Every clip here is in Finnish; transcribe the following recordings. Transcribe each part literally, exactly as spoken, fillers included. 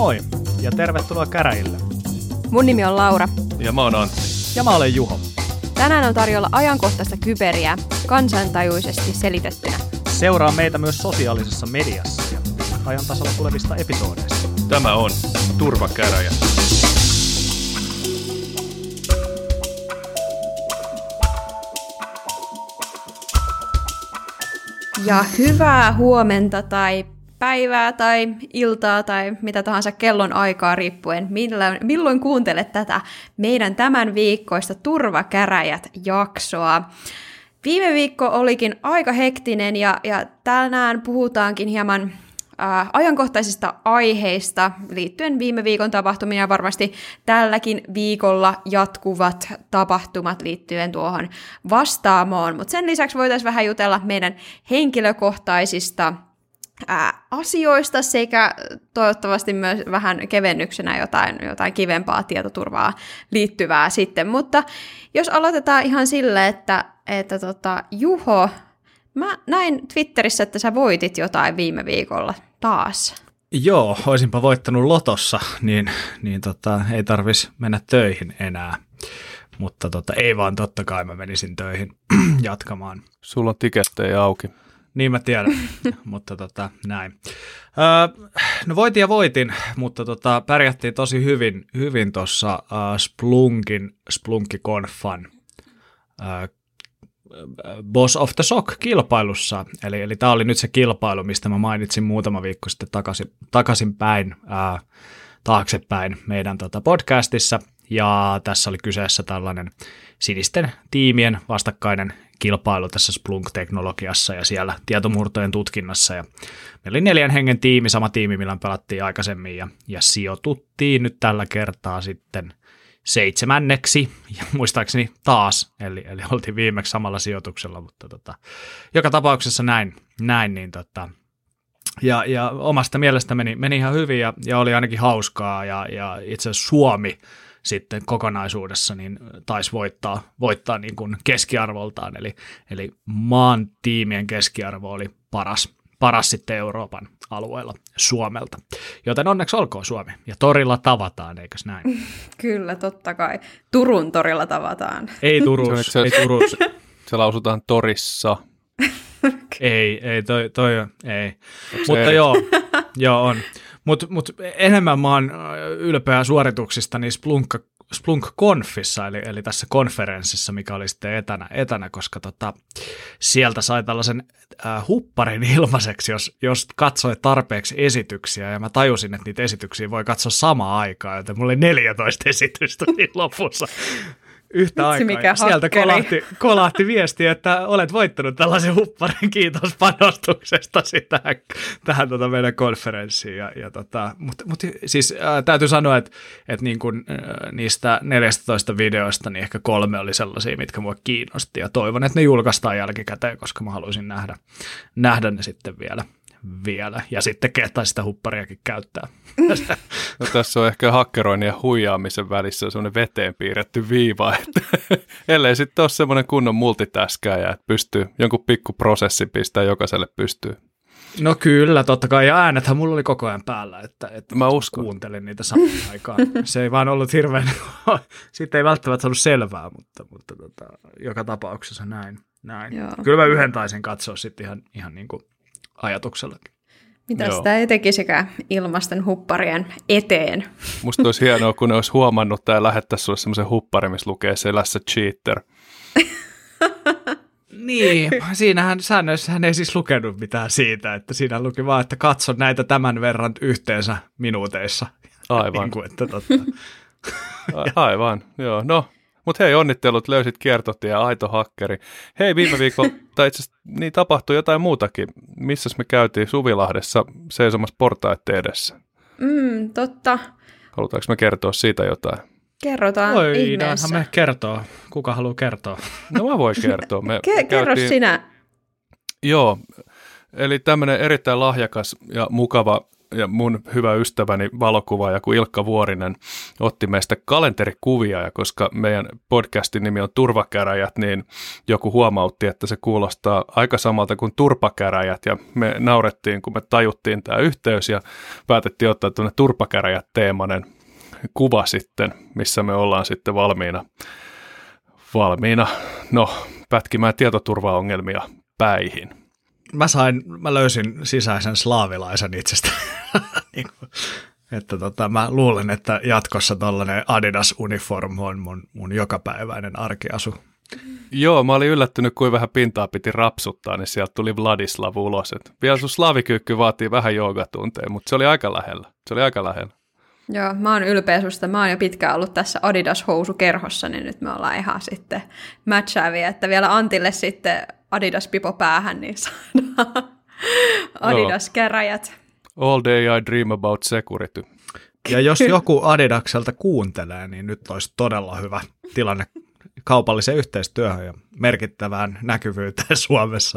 Moi ja tervetuloa käräjille. Mun nimi on Laura. Ja mä oon Antti. Ja mä olen Juho. Tänään on tarjolla ajankohtaista kyberiä kansantajuisesti selitettynä. Seuraa meitä myös sosiaalisessa mediassa ja ajan tasalla tulevista episodeista. Tämä on Turvakäräjä. Ja hyvää huomenta tai päivää tai iltaa tai mitä tahansa kellon aikaa riippuen, milloin, milloin kuuntelet tätä meidän tämän viikkoista Turvakäräjät-jaksoa. Viime viikko olikin aika hektinen ja, ja tänään puhutaankin hieman ää, ajankohtaisista aiheista liittyen viime viikon tapahtumiin ja varmasti tälläkin viikolla jatkuvat tapahtumat liittyen tuohon Vastaamoon. Mutta sen lisäksi voitaisiin vähän jutella meidän henkilökohtaisista ää, asioista sekä toivottavasti myös vähän kevennyksenä jotain, jotain kivempaa tietoturvaa liittyvää sitten. Mutta jos aloitetaan ihan sille, että, että tota, Juho, mä näin Twitterissä, että sä voitit jotain viime viikolla taas. Joo, olisinpa voittanut lotossa, niin, niin tota, ei tarvitsisi mennä töihin enää. Mutta tota, ei vaan totta kai mä menisin töihin jatkamaan. Sulla on tikettejä auki. Niin mä tiedän, mutta tota, näin. Öö, no voitin ja voitin, mutta tota, pärjättiin tosi hyvin, hyvin tuossa uh, Splunkin, Splunkikonfan uh, Boss of the Sock-kilpailussa. Eli, eli tämä oli nyt se kilpailu, mistä mä mainitsin muutama viikko sitten takaisin, takaisinpäin, uh, taaksepäin meidän tota, podcastissa. Ja tässä oli kyseessä tällainen sinisten tiimien vastakkainen kilpailu tässä Splunk-teknologiassa ja siellä tietomurtojen tutkinnassa. Ja meillä oli neljän hengen tiimi, sama tiimi, millä pelattiin aikaisemmin ja, ja sijoituttiin nyt tällä kertaa sitten seitsemänneksi, ja muistaakseni taas, eli, eli oltiin viimeksi samalla sijoituksella, mutta tota, joka tapauksessa näin, näin niin tota, ja, ja omasta mielestä meni, meni ihan hyvin ja, ja oli ainakin hauskaa ja, ja itse asiassa Suomi sitten kokonaisuudessa niin taisi voittaa, voittaa niin kuin keskiarvoltaan, eli, eli maan tiimien keskiarvo oli paras, paras sitten Euroopan alueella Suomelta. Joten onneksi olkoon Suomi. Ja torilla tavataan, eikös näin? Kyllä, totta kai. Turun torilla tavataan. Ei Turussa. Se, ei Turussa. Se lausutaan torissa. ei, ei, toi, toi ei. Mutta eri? joo, joo on. Mutta mut enemmän mä oon ylpeä suorituksistani Splunk, Splunk-konfissa, eli, eli tässä konferenssissa, mikä oli sitten etänä, etänä koska tota, sieltä sai tällaisen äh, hupparin ilmaiseksi, jos, jos katsoi tarpeeksi esityksiä, ja mä tajusin, että niitä esityksiä voi katsoa samaan aikaan, joten mulla oli neljätoista esitystä siinä lopussa. Yhtä aikaa. Ja sieltä kolahti, kolahti viesti, että olet voittanut tällaisen hupparin, kiitos panostuksestasi tähän, tähän tota meidän konferenssiin. Ja, ja tota, mutta mut, siis ää, täytyy sanoa, että, että niin kun, ää, niistä neljästätoista videoista niin ehkä kolme oli sellaisia, mitkä mua kiinnosti. Ja toivon, että ne julkaistaan jälkikäteen, koska mä haluaisin nähdä, nähdä ne sitten vielä. vielä. Ja sitten kehtaa sitä huppariakin käyttää. No, tässä on ehkä hakkeroinnin ja huijaamisen välissä semmoinen veteen piirretty viiva, että ellei sitten ole semmoinen kunnon multitaskaaja, että pystyy jonkun pikkuprosessin pistää jokaiselle pystyy. No kyllä, totta kai, ja äänethän mulla oli koko ajan päällä, että, että mä uskon. Kuuntelin niitä samaan aikaan. Se ei vaan ollut hirveän, siitä ei välttämättä saanut selvää, mutta, mutta tota, joka tapauksessa näin. näin. Kyllä mä yhden taisin katsoa sitten ihan, ihan niin kuin ajatuksellakin. Mitä Joo. sitä ei tekisikään ilmasten hupparien eteen? Musta olisi hienoa, kun ne olisi huomannut tai lähettäisi sulle semmoisen hupparin, missä lukee selässä cheater. Niin, siinähän säännöissähän ei siis lukenut mitään siitä, että siinä luki vaan, että katso näitä tämän verran yhteensä minuuteissa. Aivan. Niin kuin, että totta. Aivan, joo, no. Mutta hei, onnittelut, löysit kiertotie ja aito hakkeri. Hei, viime viikolla, tai itse asiassa niin tapahtui jotain muutakin. Missäs me käytiin Suvilahdessa seisomassa portaiden edessä? Mm, totta. Halutaanko me kertoa siitä jotain? Kerrotaan Voi, ihmeessä. me kertoo. Kuka haluaa kertoa? No mä voin kertoa. Me Ke- kerro käytiin... sinä. Joo, eli tämmöinen erittäin lahjakas ja mukava ja mun hyvä ystäväni valokuvaaja kuin Ilkka Vuorinen otti meistä kalenterikuvia, ja koska meidän podcastin nimi on Turvakäräjät, niin joku huomautti, että se kuulostaa aika samalta kuin Turpakäräjät, ja me naurettiin, kun me tajuttiin tämä yhteys, ja päätettiin ottaa tuonne Turpakäräjät-teemainen kuva sitten, missä me ollaan sitten valmiina, valmiina, no, pätkimään tietoturvaongelmia päihin. Mä sain, mä löysin sisäisen slaavilaisen itsestä. niin kuin, että tota, mä luulen, että jatkossa tollainen Adidas-uniform on mun, mun jokapäiväinen arkiasu. Joo, mä olin yllättynyt, kuin vähän pintaa piti rapsuttaa, niin sieltä tuli Vladislav ulos. Et vielä sun slaavikyykky vaatii vähän joogatunteja, mutta se oli aika lähellä. Se oli aika lähellä. Joo, mä oon ylpeä susta. Mä oon jo pitkään ollut tässä Adidas-housukerhossa, niin nyt me ollaan ihan sitten matchaavia, että vielä Antille sitten Adidas-pipo päähän, niin saadaan Adidas-käräjät. All day I dream about security. Ja jos joku Adidakselta kuuntelee, niin nyt olisi todella hyvä tilanne kaupalliseen yhteistyöhön ja merkittävään näkyvyyteen Suomessa.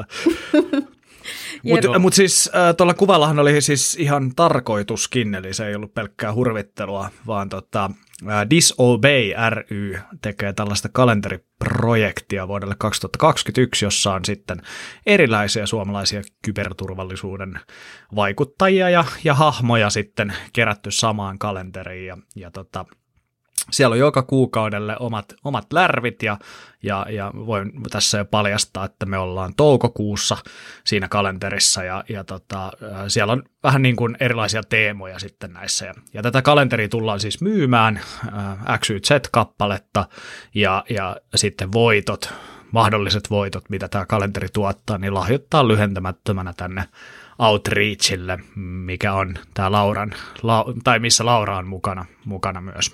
Mutta mut siis äh, tuolla kuvallahan oli siis ihan tarkoituskin, eli se ei ollut pelkkää hurvittelua, vaan tota, äh, Disobey ry tekee tällaista kalenteriprojektia vuodelle kaksituhattakaksikymmentäyksi, jossa on sitten erilaisia suomalaisia kyberturvallisuuden vaikuttajia ja, ja hahmoja sitten kerätty samaan kalenteriin ja, ja tota, siellä on joka kuukaudelle omat, omat lärvit ja, ja, ja voin tässä jo paljastaa, että me ollaan toukokuussa siinä kalenterissa ja, ja tota, siellä on vähän niin kuin erilaisia teemoja sitten näissä. Ja, ja tätä kalenteria tullaan siis myymään, äh, X Y Z-kappaletta ja, ja sitten voitot, mahdolliset voitot, mitä tämä kalenteri tuottaa, niin lahjoittaa lyhentämättömänä tänne Outreachille, mikä on tämä Lauran, la, tai missä Laura on mukana, mukana myös.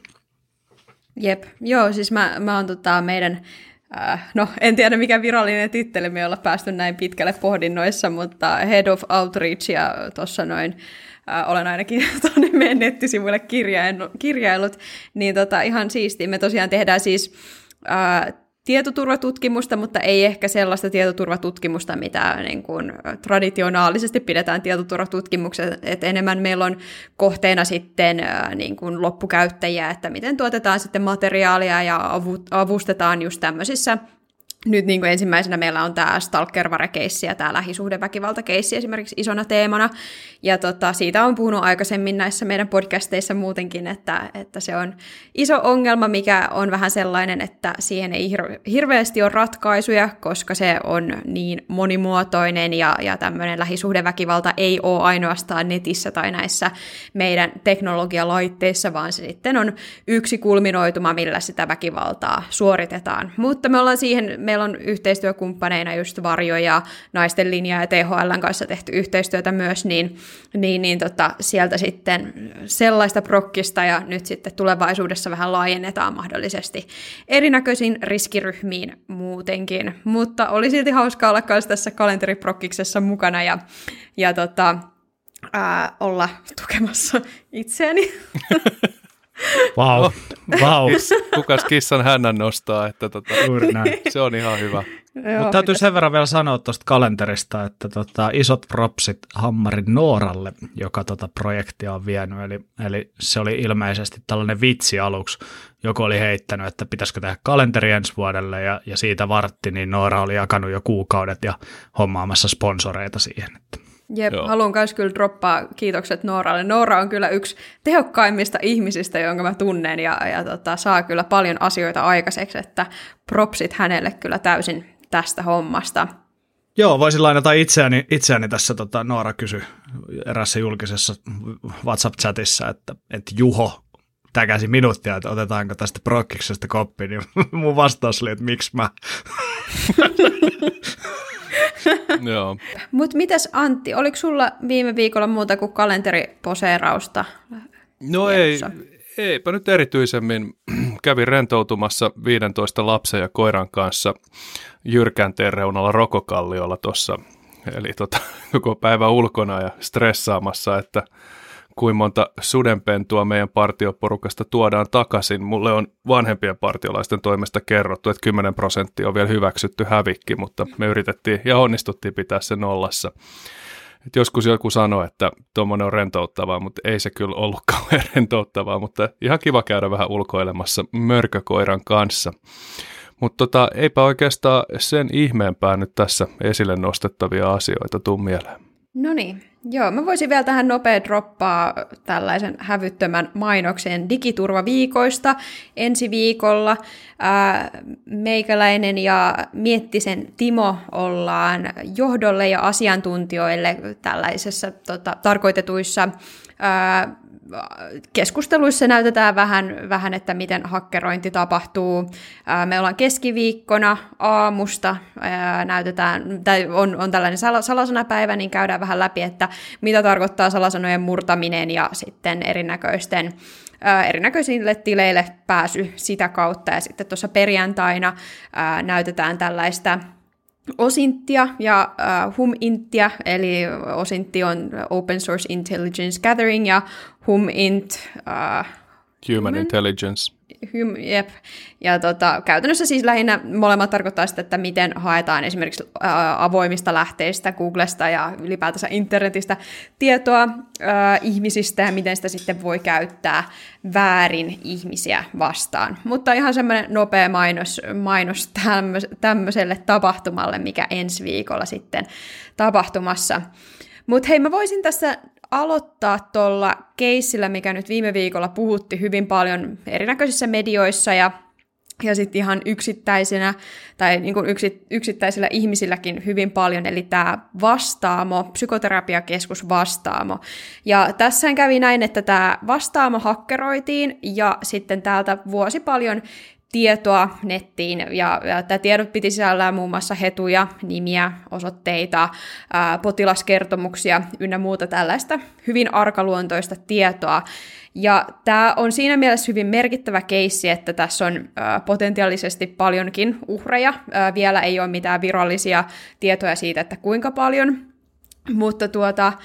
Jep, joo, siis mä, mä oon tota meidän, äh, no en tiedä mikä virallinen titteli me olla päästy näin pitkälle pohdinnoissa, mutta Head of Outreachia tuossa noin, äh, olen ainakin tuonne meidän nettisivuille kirjailut, niin tota, ihan siistiä. Me tosiaan tehdään siis äh, tietoturvatutkimusta, mutta ei ehkä sellaista tietoturvatutkimusta, mitä niin kuin traditionaalisesti pidetään tietoturvatutkimuksessa, että enemmän meillä on kohteena sitten niin kuin loppukäyttäjiä, että miten tuotetaan sitten materiaalia ja avustetaan just tämmöisissä. Nyt niin kuin ensimmäisenä meillä on tämä stalkervare-keissi ja tämä lähisuhdeväkivalta-keissi esimerkiksi isona teemana, ja tota, siitä on puhunut aikaisemmin näissä meidän podcasteissa muutenkin, että, että se on iso ongelma, mikä on vähän sellainen, että siihen ei hir- hirveästi ole ratkaisuja, koska se on niin monimuotoinen, ja, ja tämmöinen lähisuhdeväkivalta ei ole ainoastaan netissä tai näissä meidän teknologialaitteissa, vaan se sitten on yksi kulminoituma, millä sitä väkivaltaa suoritetaan. Mutta me ollaan siihen, meillä on yhteistyökumppaneina just Varjo ja Naisten linja ja T H L:n kanssa tehty yhteistyötä myös, niin, niin, niin tota, sieltä sitten sellaista prokkista ja nyt sitten tulevaisuudessa vähän laajennetaan mahdollisesti erinäköisiin riskiryhmiin muutenkin, mutta oli silti hauskaa olla myös tässä kalenteriprokkiksessa mukana ja, ja tota, ää, olla tukemassa itseäni. Vau, vau. Kukas kissan hännän nostaa, että tota, se on ihan hyvä. Mutta täytyy sen verran vielä sanoa tuosta kalenterista, että tota, isot propsit Hammarin Nooralle, joka tota projektia on vienyt. Eli, eli se oli ilmeisesti tällainen vitsi aluksi. Joku oli heittänyt, että pitäisikö tehdä kalenteri ensi vuodelle, ja, ja siitä vartti, niin Noora oli jakanut jo kuukaudet ja hommaamassa sponsoreita siihen. Että. Jep, Joo. Haluan myös kyllä droppaa kiitokset Nooralle. Noora on kyllä yksi tehokkaimmista ihmisistä, jonka mä tunnen, ja, ja tota, saa kyllä paljon asioita aikaiseksi, että propsit hänelle kyllä täysin tästä hommasta. Joo, voisin lainata itseäni, itseäni tässä, tota, Noora kysyi erässä julkisessa WhatsApp-chatissa, että, että Juho täkäsi minuuttia, että otetaanko tästä prokkiksesta koppi, niin mun vastaus oli, että miksi mä... Joo. Mutta mitäs Antti, oliko sulla viime viikolla muuta kuin kalenteriposeerausta? No ei, eipä nyt erityisemmin. Kävin rentoutumassa viidentoista lapsen ja koiran kanssa Jyrkänteen reunalla Rokokalliolla tuossa. Eli tota, koko päivä ulkona ja stressaamassa, että kuinka monta sudenpentua meidän partioporukasta tuodaan takaisin. Mulle on vanhempien partiolaisten toimesta kerrottu, että kymmenen prosenttia on vielä hyväksytty hävikki, mutta me yritettiin ja onnistuttiin pitää se nollassa. Et joskus joku sanoi, että tuommoinen on rentouttavaa, mutta ei se kyllä ollut kauhean rentouttavaa, mutta ihan kiva käydä vähän ulkoilemassa mörkökoiran kanssa. Mutta tota, eipä oikeastaan sen ihmeempää nyt tässä esille nostettavia asioita tuu mieleen. No niin, joo, mä voisin vielä tähän nopea droppaa tällaisen hävyttömän mainoksen digiturvaviikoista ensi viikolla. Ää, meikäläinen ja Miettisen Timo ollaan johdolle ja asiantuntijoille tällaisessa tota, tarkoitetuissa ää, keskusteluissa näytetään vähän, vähän, että miten hakkerointi tapahtuu. Me ollaan keskiviikkona aamusta, näytetään, tai on, on tällainen salasanapäivä, niin käydään vähän läpi, että mitä tarkoittaa salasanojen murtaminen ja sitten erinäköisten erinäköisille tileille pääsy sitä kautta. Ja sitten tuossa perjantaina näytetään tällaista OSINTia ja uh, HUMINTia, eli OSINTi on Open Source Intelligence Gathering ja HUMINT uh, Human, human Intelligence. Hum, jep. Ja tota, käytännössä siis lähinnä molemmat tarkoittaa sitä, että miten haetaan esimerkiksi ää, avoimista lähteistä, Googlesta ja ylipäätänsä internetistä tietoa ää, ihmisistä ja miten sitä sitten voi käyttää väärin ihmisiä vastaan. Mutta ihan semmoinen nopea mainos, mainos tämmöiselle tapahtumalle, mikä ensi viikolla sitten tapahtumassa. Mutta hei, mä voisin tässä aloittaa tuolla keissillä, mikä nyt viime viikolla puhutti hyvin paljon erinäköisissä medioissa ja, ja sitten ihan yksittäisenä tai niin kuin yksi, yksittäisillä ihmisilläkin hyvin paljon, eli tämä Vastaamo, psykoterapiakeskus Vastaamo. Ja tässä kävi näin, että tämä Vastaamo hakkeroitiin ja sitten täältä vuosi paljon tietoa nettiin, ja, ja tämä tiedot piti sisällään muun muassa hetuja, nimiä, osoitteita, ää, potilaskertomuksia ynnä muuta tällaista hyvin arkaluontoista tietoa. Ja tämä on siinä mielessä hyvin merkittävä keissi, että tässä on ää, potentiaalisesti paljonkin uhreja. Ää, vielä ei ole mitään virallisia tietoja siitä, että kuinka paljon, mutta tuota...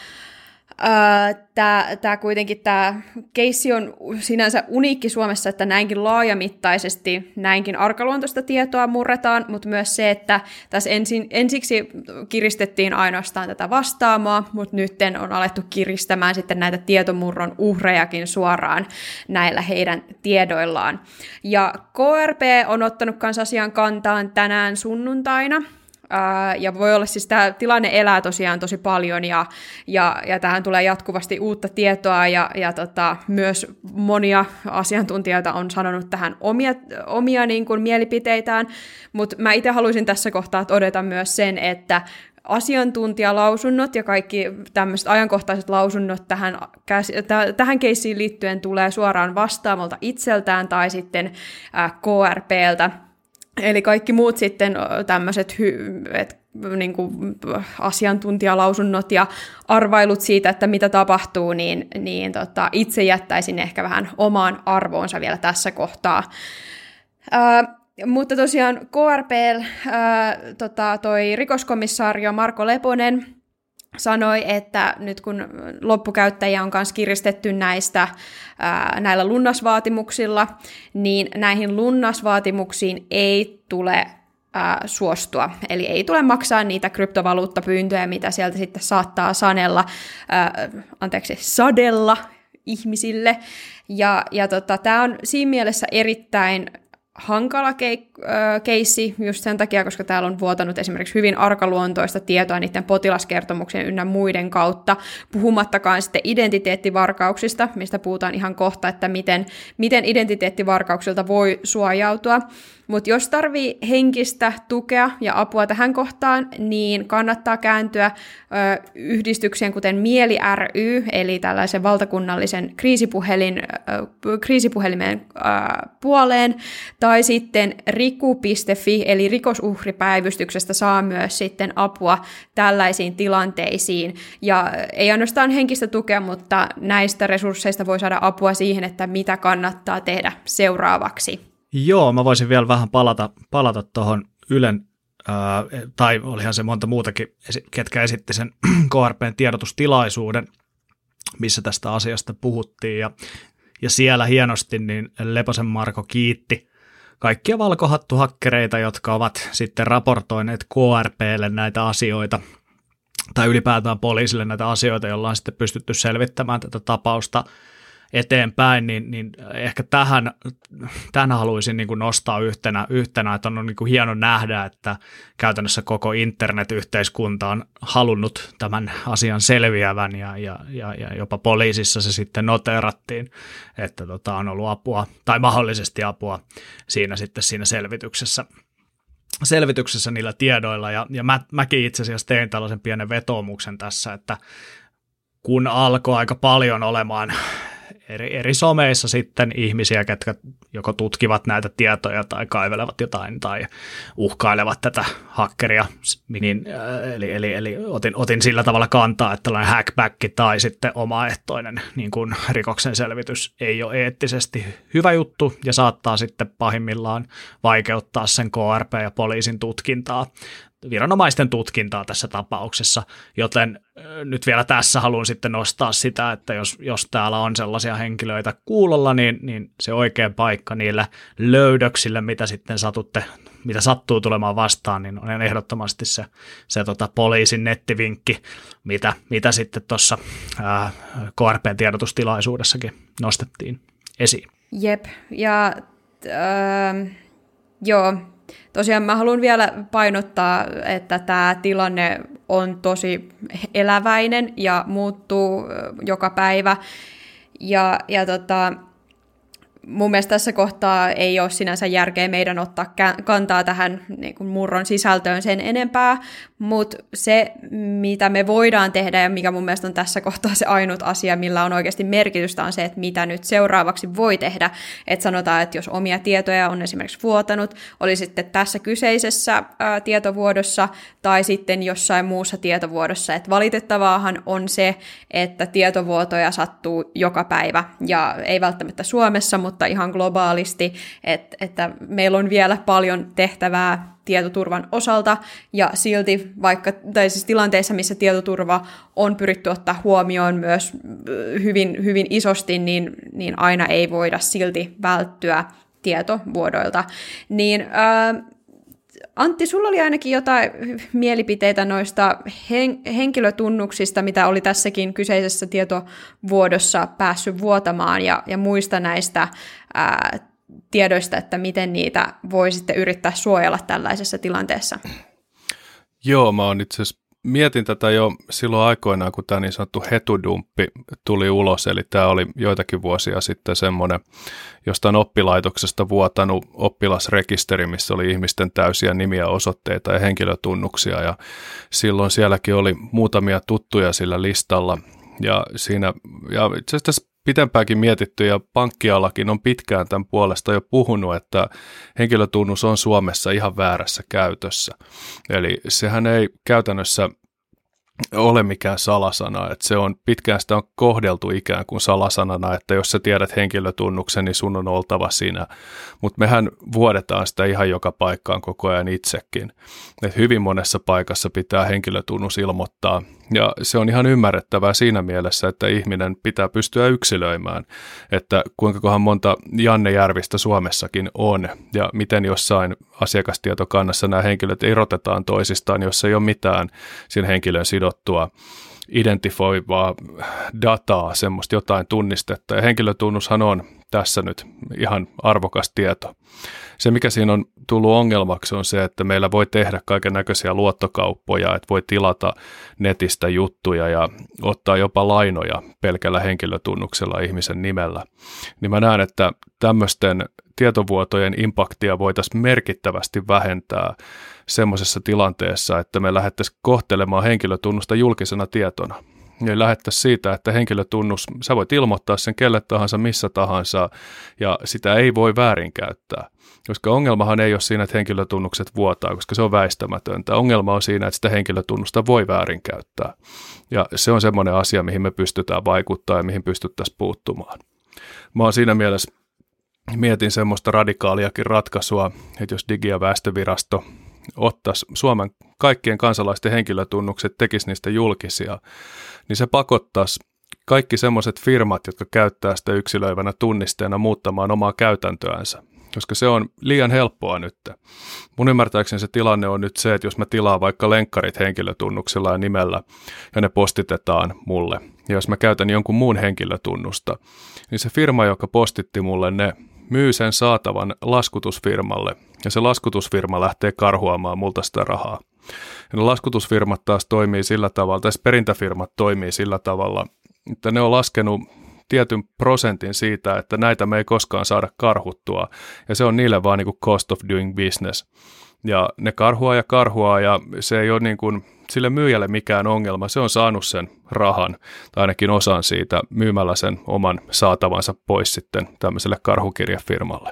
Tämä, tämä kuitenkin tämä keissi on sinänsä uniikki Suomessa, että näinkin laajamittaisesti, näinkin arkaluontoista tietoa murretaan, mutta myös se, että tässä ensin, ensiksi kiristettiin ainoastaan tätä Vastaamoa, mutta nyt on alettu kiristämään sitten näitä tietomurron uhrejakin suoraan näillä heidän tiedoillaan. Ja K R P on ottanut myös asian kantaan tänään sunnuntaina. Uh, ja voi olla siis tämä tilanne elää tosiaan tosi paljon ja, ja, ja tähän tulee jatkuvasti uutta tietoa ja, ja tota, myös monia asiantuntijoita on sanonut tähän omia, omia niin kuin mielipiteitään, mutta mä itse haluaisin tässä kohtaa todeta myös sen, että asiantuntijalausunnot ja kaikki tämmöiset ajankohtaiset lausunnot tähän, tähän keissiin liittyen tulee suoraan Vastaamolta itseltään tai sitten uh, K R P:ltä. Eli kaikki muut sitten tämmöiset hy- et, niin kuin asiantuntijalausunnot ja arvailut siitä, että mitä tapahtuu, niin, niin tota, itse jättäisin ehkä vähän omaan arvoonsa vielä tässä kohtaa. Ää, mutta tosiaan K R P, ää, tota, toi rikoskomissaario Marko Leponen sanoi, että nyt kun loppukäyttäjiä on myös kiristetty näistä ää, näillä lunnasvaatimuksilla, niin näihin lunnasvaatimuksiin ei tule ää, suostua. Eli ei tule maksaa niitä kryptovaluuttapyyntöjä, mitä sieltä sitten saattaa sanella, ää, anteeksi, sadella ihmisille. Ja, ja tota, tämä on siinä mielessä erittäin hankala keissi just sen takia, koska täällä on vuotanut esimerkiksi hyvin arkaluontoista tietoa niiden potilaskertomuksen ynnä muiden kautta, puhumattakaan sitten identiteettivarkauksista, mistä puhutaan ihan kohta, että miten, miten identiteettivarkauksilta voi suojautua. Mutta jos tarvii henkistä tukea ja apua tähän kohtaan, niin kannattaa kääntyä ö, yhdistykseen kuten Mieli ry, eli tällaisen valtakunnallisen kriisipuhelin, ö, kriisipuhelimen ö, puoleen, tai sitten riku piste fi, eli rikosuhripäivystyksestä saa myös sitten apua tällaisiin tilanteisiin. Ja ei ainoastaan henkistä tukea, mutta näistä resursseista voi saada apua siihen, että mitä kannattaa tehdä seuraavaksi. Joo, mä voisin vielä vähän palata, palata tuohon Ylen, ää, tai olihan se monta muutakin, ketkä esitti sen K R P:n tiedotustilaisuuden, missä tästä asiasta puhuttiin, ja, ja siellä hienosti niin Leposen Marko kiitti kaikkia valkohattuhakkereita, jotka ovat sitten raportoineet K R P:lle näitä asioita, tai ylipäätään poliisille näitä asioita, joilla on sitten pystytty selvittämään tätä tapausta eteenpäin, niin, niin ehkä tähän, tähän haluaisin niin kuin nostaa yhtenä, yhtenä, että on niin kuin hieno nähdä, että käytännössä koko internetyhteiskunta on halunnut tämän asian selviävän ja, ja, ja, ja jopa poliisissa se sitten noteerattiin, että tota, on ollut apua tai mahdollisesti apua siinä sitten siinä selvityksessä. selvityksessä niillä tiedoilla, ja, ja mä, mäkin itse asiassa tein tällaisen pienen vetoomuksen tässä, että kun alkoi aika paljon olemaan eri, eri someissa sitten ihmisiä, ketkä joko tutkivat näitä tietoja tai kaivelevat jotain tai uhkailevat tätä hakkeria, niin, eli, eli, eli otin, otin sillä tavalla kantaa, että tällainen hackback tai sitten omaehtoinen niin kuin rikoksen selvitys ei ole eettisesti hyvä juttu ja saattaa sitten pahimmillaan vaikeuttaa sen K R P ja poliisin tutkintaa, viranomaisten tutkintaa tässä tapauksessa, joten nyt vielä tässä haluan sitten nostaa sitä, että jos, jos täällä on sellaisia henkilöitä kuulolla, niin, niin se oikea paikka niille löydöksille, mitä sitten satutte, mitä sattuu tulemaan vastaan, niin on ehdottomasti se, se tota poliisin nettivinkki, mitä, mitä sitten tuossa K R P:n tiedotustilaisuudessakin nostettiin esiin. Jep, ja äh, joo, tosiaan mä haluan vielä painottaa, että tämä tilanne on tosi eläväinen ja muuttuu joka päivä. Ja, ja tota, mun mielestä tässä kohtaa ei ole sinänsä järkeä meidän ottaa kantaa tähän niin kuin murron sisältöön sen enempää, mutta se, mitä me voidaan tehdä ja mikä mun mielestä on tässä kohtaa se ainut asia, millä on oikeasti merkitystä, on se, että mitä nyt seuraavaksi voi tehdä. Että sanotaan, että jos omia tietoja on esimerkiksi vuotanut, oli sitten tässä kyseisessä ää, tietovuodossa tai sitten jossain muussa tietovuodossa. Että valitettavaahan on se, että tietovuotoja sattuu joka päivä ja ei välttämättä Suomessa, mutta ihan globaalisti, että, että meillä on vielä paljon tehtävää tietoturvan osalta, ja silti vaikka, tai siis tilanteissa, missä tietoturva on pyritty ottaa huomioon myös hyvin, hyvin isosti, niin, niin aina ei voida silti välttyä tietovuodoilta. Niin äh, Antti, sulla oli ainakin jotain mielipiteitä noista hen- henkilötunnuksista, mitä oli tässäkin kyseisessä tietovuodossa päässyt vuotamaan, ja, ja muista näistä ää, tiedoista, että miten niitä voi sitten yrittää suojella tällaisessa tilanteessa. Joo, mä oon itse asiassa mietin tätä jo silloin aikoinaan, kun tämä niin sanottu hetudumppi tuli ulos, eli tämä oli joitakin vuosia sitten semmoinen jostain oppilaitoksesta vuotanut oppilasrekisteri, missä oli ihmisten täysiä nimiä, osoitteita ja henkilötunnuksia, ja silloin sielläkin oli muutamia tuttuja sillä listalla, ja siinä, ja itse asiassa pitempäänkin mietitty, ja pankkialakin on pitkään tämän puolesta jo puhunut, että henkilötunnus on Suomessa ihan väärässä käytössä. Eli sehän ei käytännössä ole mikään salasana, että se on pitkään sitä on kohdeltu ikään kuin salasanana, että jos sä tiedät henkilötunnuksen, niin sun on oltava siinä, mutta mehän vuodetaan sitä ihan joka paikkaan koko ajan itsekin, että hyvin monessa paikassa pitää henkilötunnus ilmoittaa, ja se on ihan ymmärrettävää siinä mielessä, että ihminen pitää pystyä yksilöimään, että kuinka monta Janne Järvistä Suomessakin on, ja miten jossain asiakastietokannassa nämä henkilöt erotetaan toisistaan, jos ei ole mitään siinä henkilön sidottua identifioivaa dataa, semmoista jotain tunnistetta, ja henkilötunnushan on tässä nyt ihan arvokas tieto. Se, mikä siinä on tullut ongelmaksi, on se, että meillä voi tehdä kaiken näköisiä luottokauppoja, että voi tilata netistä juttuja ja ottaa jopa lainoja pelkällä henkilötunnuksella ihmisen nimellä. Niin mä näen, että tämmöisten tietovuotojen impaktia voitaisiin merkittävästi vähentää semmoisessa tilanteessa, että me lähdettäisiin kohtelemaan henkilötunnusta julkisena tietona. Ja lähdettäisiin siitä, että henkilötunnus, sä voit ilmoittaa sen kelle tahansa, missä tahansa, ja sitä ei voi väärinkäyttää. Koska ongelmahan ei ole siinä, että henkilötunnukset vuotaa, koska se on väistämätöntä. Ongelma on siinä, että sitä henkilötunnusta voi väärinkäyttää. Ja se on semmoinen asia, mihin me pystytään vaikuttamaan ja mihin pystyttäisiin puuttumaan. Mä oon siinä mielessä, mietin semmoista radikaaliakin ratkaisua, että jos Digi- ja väestövirasto ottaisi Suomen kaikkien kansalaisten henkilötunnukset, tekisi niistä julkisia, niin se pakottaisi kaikki semmoiset firmat, jotka käyttää sitä yksilöivänä tunnisteena muuttamaan omaa käytäntöänsä. koska se on liian helppoa nyt. Mun ymmärtääkseni se tilanne on nyt se, että jos mä tilaan vaikka lenkkarit henkilötunnuksella ja nimellä ja ne postitetaan mulle, ja jos mä käytän jonkun muun henkilötunnusta, niin se firma, joka postitti mulle ne, myy sen saatavan laskutusfirmalle, ja se laskutusfirma lähtee karhuamaan multa sitä rahaa. Ja ne laskutusfirmat taas toimii sillä tavalla, tai perintäfirmat toimii sillä tavalla, että ne on laskenut tietyn prosentin siitä, että näitä me ei koskaan saada karhuttua, ja se on niille vaan niin kuin cost of doing business. Ja ne karhuaa ja karhuaa, ja se ei ole niin kuin sille myyjälle mikään ongelma. Se on saanut sen rahan, tai ainakin osan siitä, myymällä sen oman saatavansa pois sitten tämmöiselle karhukirjafirmalle.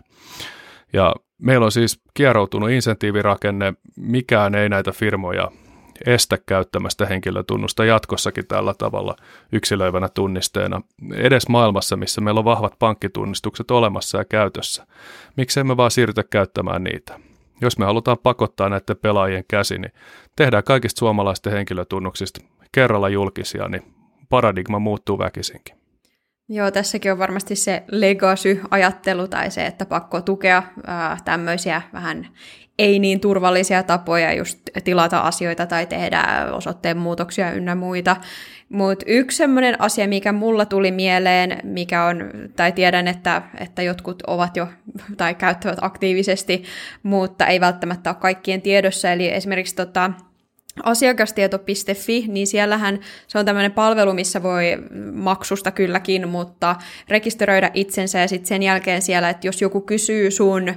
Ja meillä on siis kieroutunut insentiivirakenne, mikään ei näitä firmoja estä käyttämästä henkilötunnusta jatkossakin tällä tavalla yksilöivänä tunnisteena, edes maailmassa, missä meillä on vahvat pankkitunnistukset olemassa ja käytössä. Miksi emme vaan siirrytä käyttämään niitä? Jos me halutaan pakottaa näiden pelaajien käsi, niin tehdään kaikista suomalaisten henkilötunnuksista kerralla julkisia, niin paradigma muuttuu väkisinkin. Joo, tässäkin on varmasti se legacy-ajattelu tai se, että pakko tukea ää, tämmöisiä vähän ei niin turvallisia tapoja just tilata asioita tai tehdä osoitteen muutoksia ynnä muita. Mutta yksi semmoinen asia, mikä mulla tuli mieleen, mikä on, tai tiedän, että, että jotkut ovat jo tai käyttävät aktiivisesti, mutta ei välttämättä ole kaikkien tiedossa, eli esimerkiksi tota, asiakastieto piste fi, niin siellähän se on tämmöinen palvelu, missä voi maksusta kylläkin, mutta rekisteröidä itsensä ja sitten sen jälkeen siellä, että jos joku kysyy sun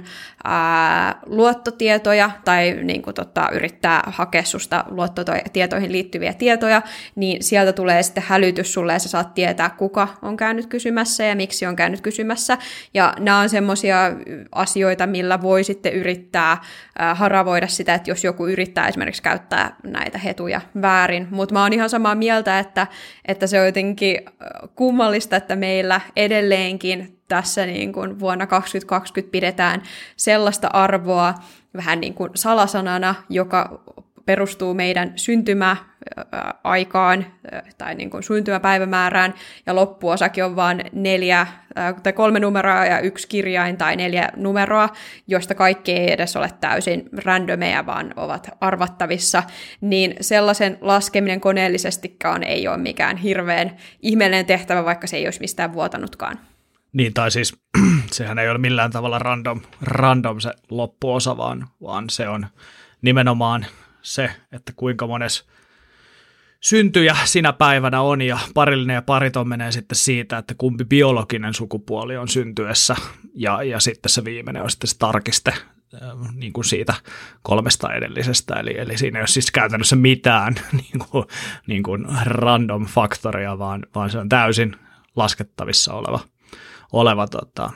ää, luottotietoja tai niin kuin, tota, yrittää hakea susta luottotietoihin liittyviä tietoja, niin sieltä tulee sitten hälytys sulle ja sä saat tietää, kuka on käynyt kysymässä ja miksi on käynyt kysymässä. Ja nämä on semmoisia asioita, millä voi sitten yrittää ää, haravoida sitä, että jos joku yrittää esimerkiksi käyttää näitä hetuja väärin, mutta mä oon ihan samaa mieltä, että, että se on jotenkin kummallista, että meillä edelleenkin tässä niin kuin vuonna kaksituhattakaksikymmentä pidetään sellaista arvoa vähän niin kuin salasanana, joka perustuu meidän syntymäaikaan tai niin kuin syntymäpäivämäärään, ja loppuosakin on vain neljä tai kolme numeroa ja yksi kirjain tai neljä numeroa, joista kaikki ei edes ole täysin randomeja, vaan ovat arvattavissa, niin sellaisen laskeminen koneellisestikaan ei ole mikään hirveän ihmeellinen tehtävä, vaikka se ei olisi mistään vuotanutkaan. Niin, tai siis sehän ei ole millään tavalla random, random se loppuosa, vaan, vaan se on nimenomaan se, että kuinka mones syntyjä sinä päivänä on, ja parillinen ja pariton menee sitten siitä, että kumpi biologinen sukupuoli on syntyessä, ja, ja sitten se viimeinen on sitten se tarkiste niin kuin siitä kolmesta edellisestä, eli, eli siinä ei ole siis käytännössä mitään niin kuin, niin kuin random faktoria, vaan, vaan se on täysin laskettavissa oleva, oleva tota,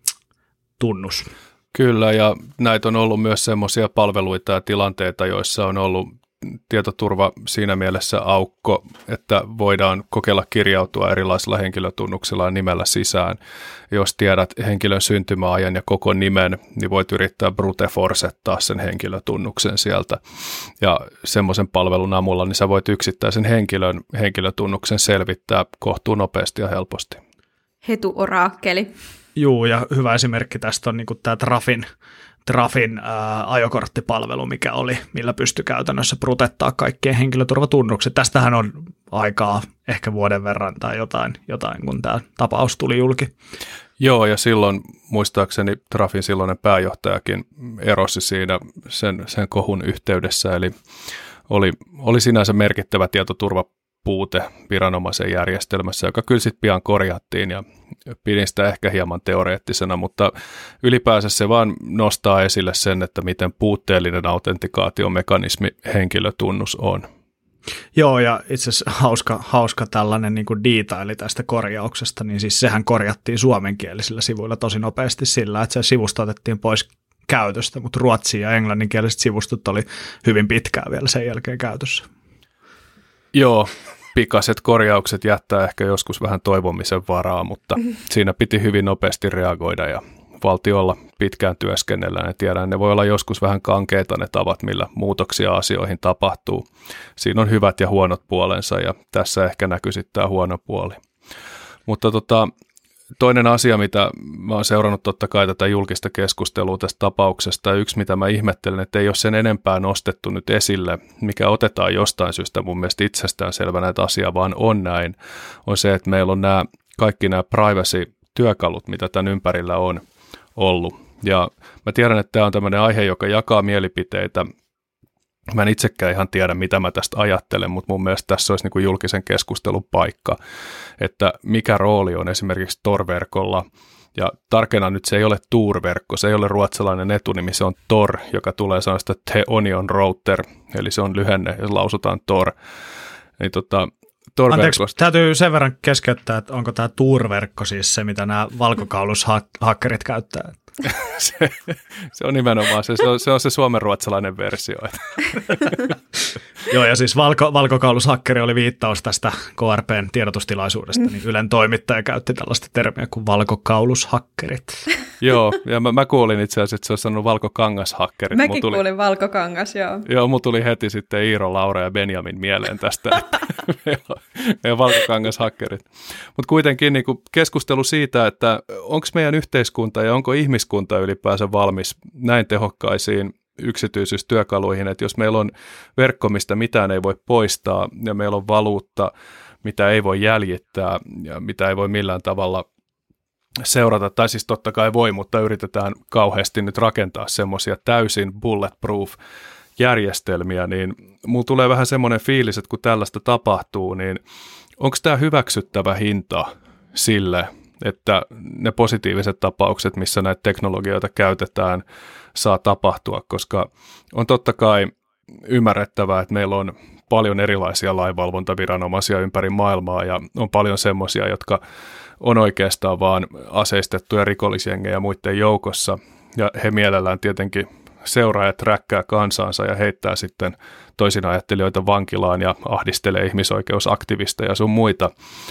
tunnus. Kyllä, ja näitä on ollut myös semmoisia palveluita ja tilanteita, joissa on ollut tietoturva siinä mielessä aukko, että voidaan kokeilla kirjautua erilaisilla henkilötunnuksilla ja nimellä sisään. Jos tiedät henkilön syntymäajan ja koko nimen, niin voit yrittää brute forcettaa sen henkilötunnuksen sieltä. Ja semmoisen palvelun avulla niin sä voit yksittäisen henkilön henkilötunnuksen selvittää kohtuun nopeasti ja helposti. Hetuoraakkeli. Juu, ja hyvä esimerkki tästä on niin kuin tämä Trafin, Trafin ää, ajokorttipalvelu, mikä oli, millä pystyi käytännössä brutettaa kaikkien henkilöturvatunnukset. Tästähän on aikaa ehkä vuoden verran tai jotain, jotain kun tämä tapaus tuli julki. Joo, ja silloin muistaakseni Trafin silloinen pääjohtajakin erosi siinä sen, sen kohun yhteydessä, eli oli, oli sinänsä merkittävä tietoturvapuute viranomaisen järjestelmässä, joka kyllä sitten pian korjattiin, ja pidin sitä ehkä hieman teoreettisena, mutta ylipäänsä se vaan nostaa esille sen, että miten puutteellinen autentikaatiomekanismi henkilötunnus on. Joo, ja itse asiassa hauska, hauska tällainen niin kuin detaili tästä korjauksesta, niin siis sehän korjattiin suomenkielisillä sivuilla tosi nopeasti sillä, että se sivusto otettiin pois käytöstä, mutta ruotsi- ja englanninkieliset sivustot oli hyvin pitkään vielä sen jälkeen käytössä. Joo, pikaiset korjaukset jättää ehkä joskus vähän toivomisen varaa, mutta siinä piti hyvin nopeasti reagoida ja valtiolla pitkään työskennellään ja tiedän, ne voi olla joskus vähän kankeita ne tavat, millä muutoksia asioihin tapahtuu. Siinä on hyvät ja huonot puolensa ja tässä ehkä näkyy sitten tämä huono puoli. Mutta tota, toinen asia, mitä mä oon seurannut totta kai tätä julkista keskustelua tästä tapauksesta, ja yksi mitä mä ihmettelen, että ei ole sen enempää nostettu nyt esille, mikä otetaan jostain syystä mun mielestä itsestäänselvänä, että asia vaan on näin, on se, että meillä on nämä, kaikki nämä privacy-työkalut, mitä tämän ympärillä on ollut. Ja mä tiedän, että tämä on tämmöinen aihe, joka jakaa mielipiteitä. Mä en itsekään ihan tiedä, mitä mä tästä ajattelen, mutta mun mielestä tässä olisi niin kuin julkisen keskustelun paikka, että mikä rooli on esimerkiksi Tor-verkolla. Ja tarkena nyt se ei ole Tor-verkko, se ei ole ruotsalainen etunimi, se on Tor, joka tulee sanoista The Onion Router, eli se on lyhenne, jos lausutaan Tor. Niin tota, Anteeksi, täytyy sen verran keskeyttää, että onko tämä Tor-verkko siis se, mitä nämä valkokaulushakkerit käyttää? se, se on nimenomaan se, se on se, on se suomenruotsalainen versio. Joo, ja siis valko, valkokaulushakkeri oli viittaus tästä K R P:n tiedotustilaisuudesta, niin Ylen toimittaja käytti tällaista termiä kuin valkokaulushakkerit. Joo, ja mä, mä kuulin itse asiassa, että se on sanonut valkokangashakkerit. Mäkin tuli, kuulin valkokangas, joo. Joo, mulla tuli heti sitten Iiro, Laura ja Benjamin mieleen tästä, että meillä on valkokangashakkerit. Mutta kuitenkin niin keskustelu siitä, että onko meidän yhteiskunta ja onko ihmiskunta ylipäänsä valmis näin tehokkaisiin yksityisyystyökaluihin, että jos meillä on verkko, mistä mitään ei voi poistaa, ja meillä on valuutta, mitä ei voi jäljittää, ja mitä ei voi millään tavalla seurata, tai siis totta kai voi, mutta yritetään kauheasti nyt rakentaa semmoisia täysin bulletproof järjestelmiä, niin mulla tulee vähän semmoinen fiilis, että kun tällaista tapahtuu, niin onko tämä hyväksyttävä hinta sille, että ne positiiviset tapaukset, missä näitä teknologioita käytetään, saa tapahtua, koska on totta kai ymmärrettävää, että meillä on paljon erilaisia lainvalvontaviranomaisia ympäri maailmaa ja on paljon semmoisia, jotka on oikeastaan vaan aseistettuja rikollisjengejä muiden joukossa ja he mielellään tietenkin seuraa ja träkkää kansansa ja heittää sitten toisin ajattelijoita vankilaan ja ahdistelee ihmisoikeusaktivisteja ja sun muita.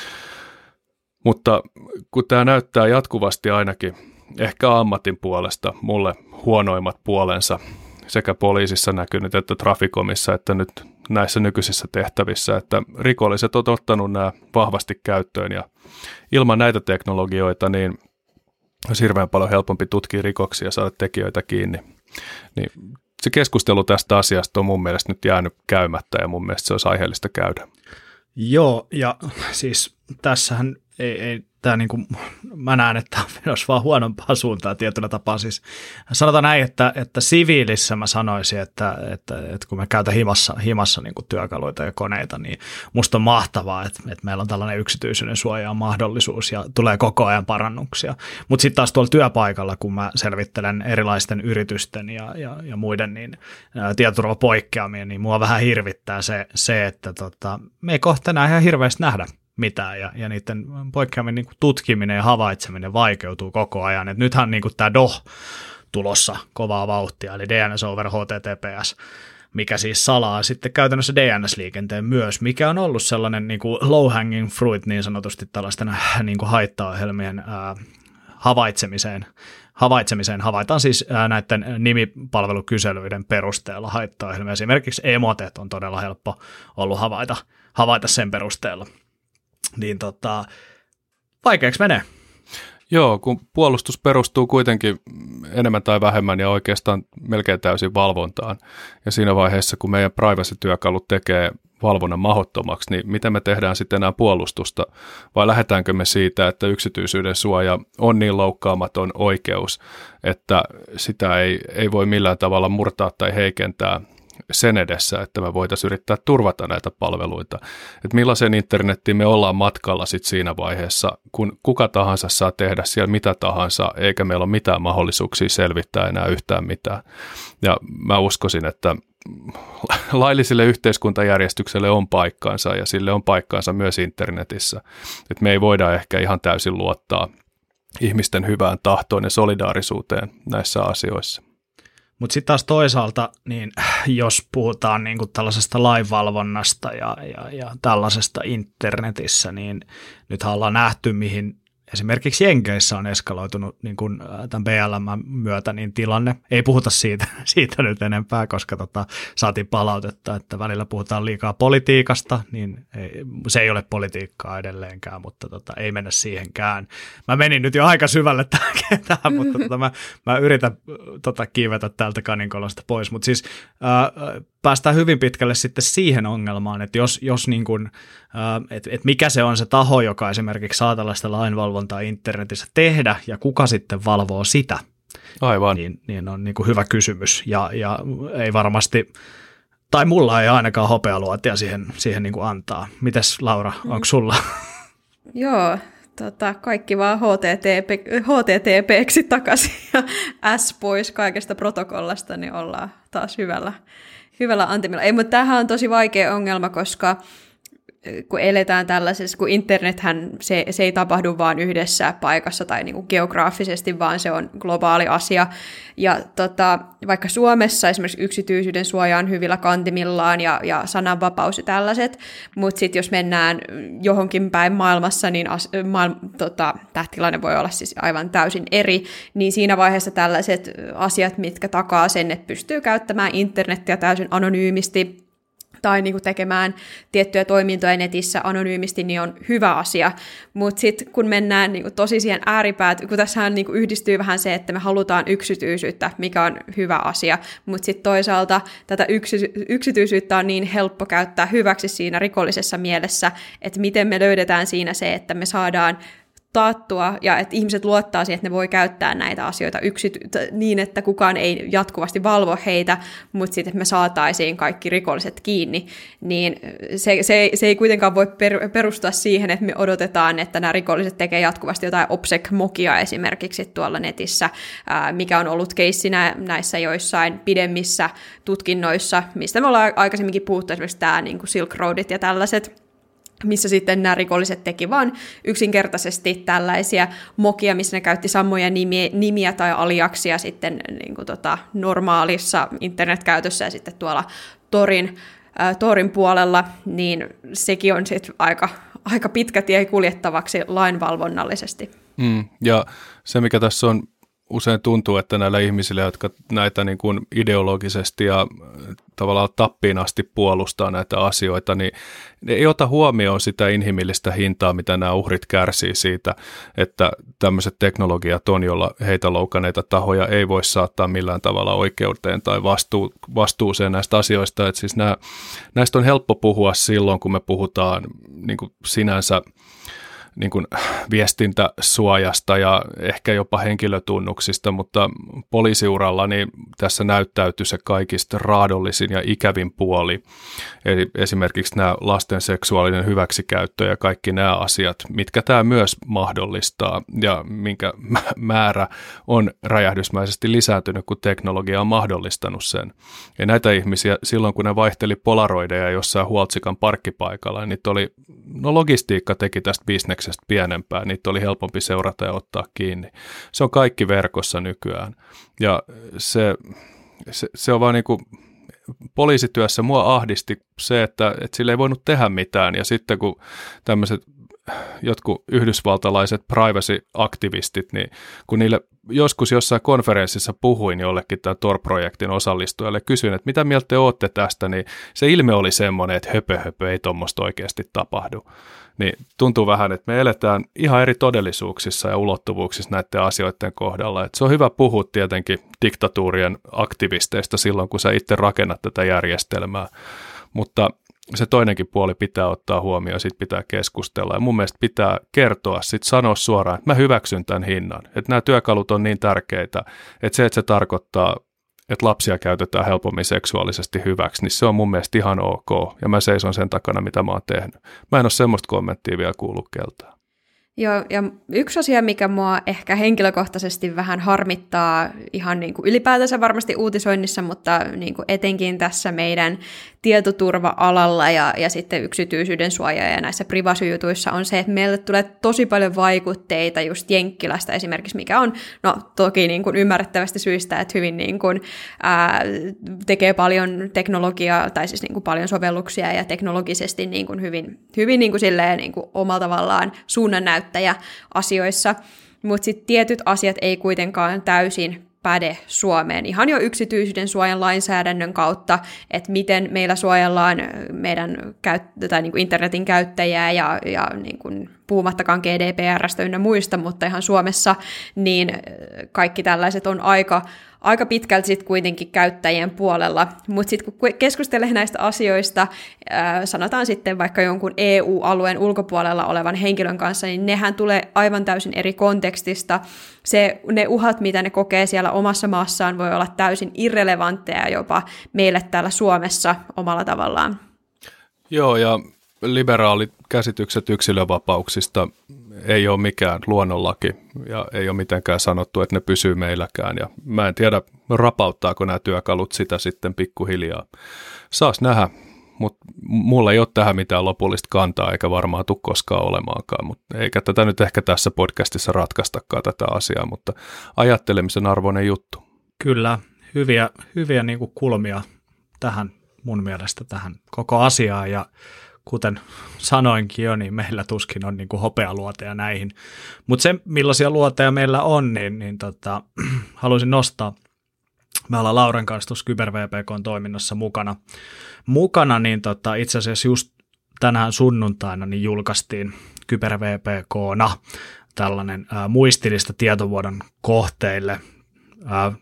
Mutta kun tämä näyttää jatkuvasti ainakin ehkä ammatin puolesta mulle huonoimmat puolensa sekä poliisissa näkynyt että Traficomissa, että nyt näissä nykyisissä tehtävissä, että rikolliset on ottanut nämä vahvasti käyttöön ja ilman näitä teknologioita niin olisi hirveän paljon helpompi tutkia rikoksia ja saada tekijöitä kiinni. Niin se keskustelu tästä asiasta on mun mielestä nyt jäänyt käymättä ja mun mielestä se olisi aiheellista käydä. Joo, ja siis tässähän ei, ei tämä niin kuin, mä näen, että tämä on menossa vaan huonompaa suuntaan tietyllä tapaa. Siis sanotaan näin, että, että siviilissä mä sanoisin, että, että, että kun mä käytän himassa, himassa niin kuin työkaluita ja koneita, niin musta on mahtavaa, että, että meillä on tällainen yksityisyyden suojaa mahdollisuus ja tulee koko ajan parannuksia. Mutta sitten taas tuolla työpaikalla, kun mä selvittelen erilaisten yritysten ja, ja, ja muiden niin, ä, tietoturvapoikkeamia, niin mua vähän hirvittää se, se että tota, me ei kohta enää ihan hirveästi nähdä mitään, ja, ja niiden poikkeamien niin kuin tutkiminen ja havaitseminen vaikeutuu koko ajan. Et nythän niin kuin tämä D O H tulossa kovaa vauhtia, eli D N S over H T T P S, mikä siis salaa sitten käytännössä D N S-liikenteen myös, mikä on ollut sellainen niin kuin low hanging fruit niin sanotusti tällaisten niin kuin haittaohjelmien ää, havaitsemiseen. Havaitsemiseen havaitaan siis ää, näiden nimipalvelukyselyiden perusteella haittaohjelmia. Esimerkiksi emotet on todella helppo ollut havaita, havaita sen perusteella. Niin tota, vaikeaksi menee. Joo, kun puolustus perustuu kuitenkin enemmän tai vähemmän ja oikeastaan melkein täysin valvontaan. Ja siinä vaiheessa, kun meidän privacy-työkalut tekee valvonnan mahdottomaksi, niin miten me tehdään sitten enää puolustusta? Vai lähdetäänkö me siitä, että yksityisyyden suoja on niin loukkaamaton oikeus, että sitä ei, ei voi millään tavalla murtaa tai heikentää sen edessä, että me voitaisiin yrittää turvata näitä palveluita. Että millaisen internettiin me ollaan matkalla sit siinä vaiheessa, kun kuka tahansa saa tehdä siellä mitä tahansa, eikä meillä ole mitään mahdollisuuksia selvittää enää yhtään mitään. Ja mä uskoisin, että lailliselle yhteiskuntajärjestykselle on paikkaansa ja sille on paikkaansa myös internetissä. Että me ei voida ehkä ihan täysin luottaa ihmisten hyvään tahtoon ja solidaarisuuteen näissä asioissa. Mutta sitten taas toisaalta, niin jos puhutaan niinku tällaisesta lainvalvonnasta ja, ja, ja tällaisesta internetissä, niin nythän ollaan nähty, mihin esimerkiksi Jenkeissä on eskaloitunut niin kuin tämän B L M myötä niin tilanne. Ei puhuta siitä, siitä nyt enempää, koska tota, saatiin palautetta, että välillä puhutaan liikaa politiikasta, niin ei, se ei ole politiikkaa edelleenkään, mutta tota, ei mennä siihenkään. Mä menin nyt jo aika syvälle tähän, mutta tota, mä, mä yritän tota, kiivetä tältä kaninkolosta pois, mutta siis ää, päästään hyvin pitkälle sitten siihen ongelmaan, että jos, jos niin kuin, että et mikä se on se taho, joka esimerkiksi saa tällaista lainvalvontaa internetissä tehdä ja kuka sitten valvoo sitä. Aivan. Niin, niin on niin kuin hyvä kysymys ja, ja ei varmasti, tai mulla ei ainakaan hopealuotia siihen, siihen niin kuin antaa. Mites Laura, onko sulla? Joo, tota, kaikki vaan H T T P, H T T P:ksi takaisin ja S pois kaikesta protokollasta, niin ollaan taas hyvällä, hyvällä antimilla. Ei, mutta tämähän on tosi vaikea ongelma, koska kun eletään tällaisessa, kun internethän se, se ei tapahdu vaan yhdessä paikassa tai niin kuin geograafisesti, vaan se on globaali asia. Ja tota, vaikka Suomessa esimerkiksi yksityisyyden suoja on hyvillä kantimillaan ja, ja sananvapaus ja tällaiset, mutta sitten jos mennään johonkin päin maailmassa, niin as, maailma, tota, tämä tilanne voi olla siis aivan täysin eri, niin siinä vaiheessa tällaiset asiat, mitkä takaa sen, että pystyy käyttämään internetiä täysin anonyymisti, tai niin kuin tekemään tiettyjä toimintoja netissä anonyymisti, niin on hyvä asia. Mutta sitten kun mennään niin kuin tosi siihen ääripäät, kun tässähän niin kuin yhdistyy vähän se, että me halutaan yksityisyyttä, mikä on hyvä asia, mutta sitten toisaalta tätä yksity- yksityisyyttä on niin helppo käyttää hyväksi siinä rikollisessa mielessä, että miten me löydetään siinä se, että me saadaan taattua ja että ihmiset luottaa siihen, että ne voi käyttää näitä asioita yksity- niin, että kukaan ei jatkuvasti valvo heitä, mutta sitten, että me saataisiin kaikki rikolliset kiinni, niin se, se, se ei kuitenkaan voi per, perustua siihen, että me odotetaan, että nämä rikolliset tekee jatkuvasti jotain OPSEC-mokia esimerkiksi tuolla netissä, ää, mikä on ollut keissinä näissä joissain pidemmissä tutkinnoissa, mistä me ollaan aikaisemminkin puhuttu, esimerkiksi tämä niin kuin Silk Roadit ja tällaiset, missä sitten nämä rikolliset teki vaan yksinkertaisesti tällaisia mokia, missä ne käytti samoja nimiä, nimiä tai aliaksia sitten niin kuin tota, normaalissa internetkäytössä ja sitten tuolla torin, ää, torin puolella, niin sekin on sitten aika, aika pitkä tie kuljettavaksi lainvalvonnallisesti. Mm, ja se, mikä tässä on, usein tuntuu, että näillä ihmisillä, jotka näitä niin kuin ideologisesti ja tavallaan tappiin asti puolustaa näitä asioita, niin ne ei ota huomioon sitä inhimillistä hintaa, mitä nämä uhrit kärsii siitä, että tämmöiset teknologiat on, jolla heitä loukanneita tahoja ei voi saattaa millään tavalla oikeuteen tai vastuu, vastuuseen näistä asioista. Että siis nämä, näistä on helppo puhua silloin, kun me puhutaan niin kuin sinänsä niin kuin viestintäsuojasta ja ehkä jopa henkilötunnuksista, mutta poliisiuralla niin tässä näyttäytyy se kaikista raadollisin ja ikävin puoli. Eli esimerkiksi nämä lasten seksuaalinen hyväksikäyttö ja kaikki nämä asiat, mitkä tämä myös mahdollistaa ja minkä määrä on räjähdysmäisesti lisääntynyt, kun teknologia on mahdollistanut sen. Ja näitä ihmisiä silloin, kun ne vaihteli polaroideja jossain Huoltsikan parkkipaikalla, niin niitä oli, no logistiikka teki tästä bisneksestä pienempää, niitä oli helpompi seurata ja ottaa kiinni. Se on kaikki verkossa nykyään. Ja se, se, se on vaan niin kuin poliisityössä mua ahdisti se, että, että sillä ei voinut tehdä mitään. Ja sitten kun tämmöiset jotkut yhdysvaltalaiset privacy-aktivistit, niin kun niille joskus jossain konferenssissa puhuin jollekin tämän Tor-projektin osallistujalle, kysyin, että mitä mieltä te ootte tästä, niin se ilme oli semmoinen, että höpö höpö, ei tuommoista oikeasti tapahdu. Niin tuntuu vähän, että me eletään ihan eri todellisuuksissa ja ulottuvuuksissa näiden asioiden kohdalla. Että se on hyvä puhua tietenkin diktatuurien aktivisteista silloin, kun sä itse rakennat tätä järjestelmää, mutta se toinenkin puoli pitää ottaa huomioon, siitä pitää keskustella ja mun mielestä pitää kertoa, sit sanoa suoraan, että mä hyväksyn tämän hinnan, että nämä työkalut on niin tärkeitä, että se, että se tarkoittaa, että lapsia käytetään helpommin seksuaalisesti hyväksi, niin se on mun mielestä ihan ok ja mä seison sen takana, mitä mä oon tehnyt. Mä en ole semmoista kommenttia vielä kuullut keltään. Joo, ja yksi asia, mikä mua ehkä henkilökohtaisesti vähän harmittaa ihan niin kuin ylipäätänsä varmasti uutisoinnissa, mutta niin kuin etenkin tässä meidän tietoturva-alalla ja, ja sitten yksityisyyden suoja ja näissä privacy-jutuissa on se, että meille tulee tosi paljon vaikutteita just Jenkkilästä esimerkiksi, mikä on no toki niin kuin ymmärrettävästi syistä, että hyvin niin kuin, ää, tekee paljon teknologiaa tai siis niin kuin paljon sovelluksia ja teknologisesti niin kuin hyvin, hyvin niin kuin silleen, niin kuin omalla tavallaan suunnannäyttäjä käyttäjäasioissa, mutta sitten tietyt asiat ei kuitenkaan täysin päde Suomeen. Ihan jo yksityisyyden suojan lainsäädännön kautta, että miten meillä suojellaan meidän käyt- tai niin kuin internetin käyttäjää ja, ja niin kuin puhumattakaan G D P R:stä ynnä muista, mutta ihan Suomessa, niin kaikki tällaiset on aika, aika pitkälti sitten kuitenkin käyttäjien puolella. Mutta sitten kun keskustelee näistä asioista, ää, sanotaan sitten vaikka jonkun E U-alueen ulkopuolella olevan henkilön kanssa, niin nehän tulee aivan täysin eri kontekstista. Se, ne uhat, mitä ne kokee siellä omassa maassaan, voi olla täysin irrelevantteja jopa meille täällä Suomessa omalla tavallaan. Joo, ja liberaalit käsitykset yksilövapauksista ei ole mikään luonnonlaki ja ei ole mitenkään sanottu, että ne pysyy meilläkään. Ja mä en tiedä, rapauttaako nämä työkalut sitä sitten pikkuhiljaa. Saas nähdä, mutta mulla ei ole tähän mitään lopullista kantaa eikä varmaan tule koskaan olemaankaan. Mut eikä tätä nyt ehkä tässä podcastissa ratkaistakaan tätä asiaa, mutta ajattelemisen arvoinen juttu. Kyllä, hyviä, hyviä niin kuin kulmia tähän mun mielestä tähän koko asiaan ja kuten sanoinkin jo, niin meillä tuskin on niin kuin hopealuoteja näihin. Mutta se, millaisia luoteja meillä on, niin, niin tota, haluaisin nostaa. Me ollaan Lauren kanssa tuossa KyberVPK:n toiminnassa mukana. Mukana niin tota, itse asiassa just tänään sunnuntaina niin julkaistiin KyberVPK:na tällainen ää, muistilista tietovuodon kohteille. Ää,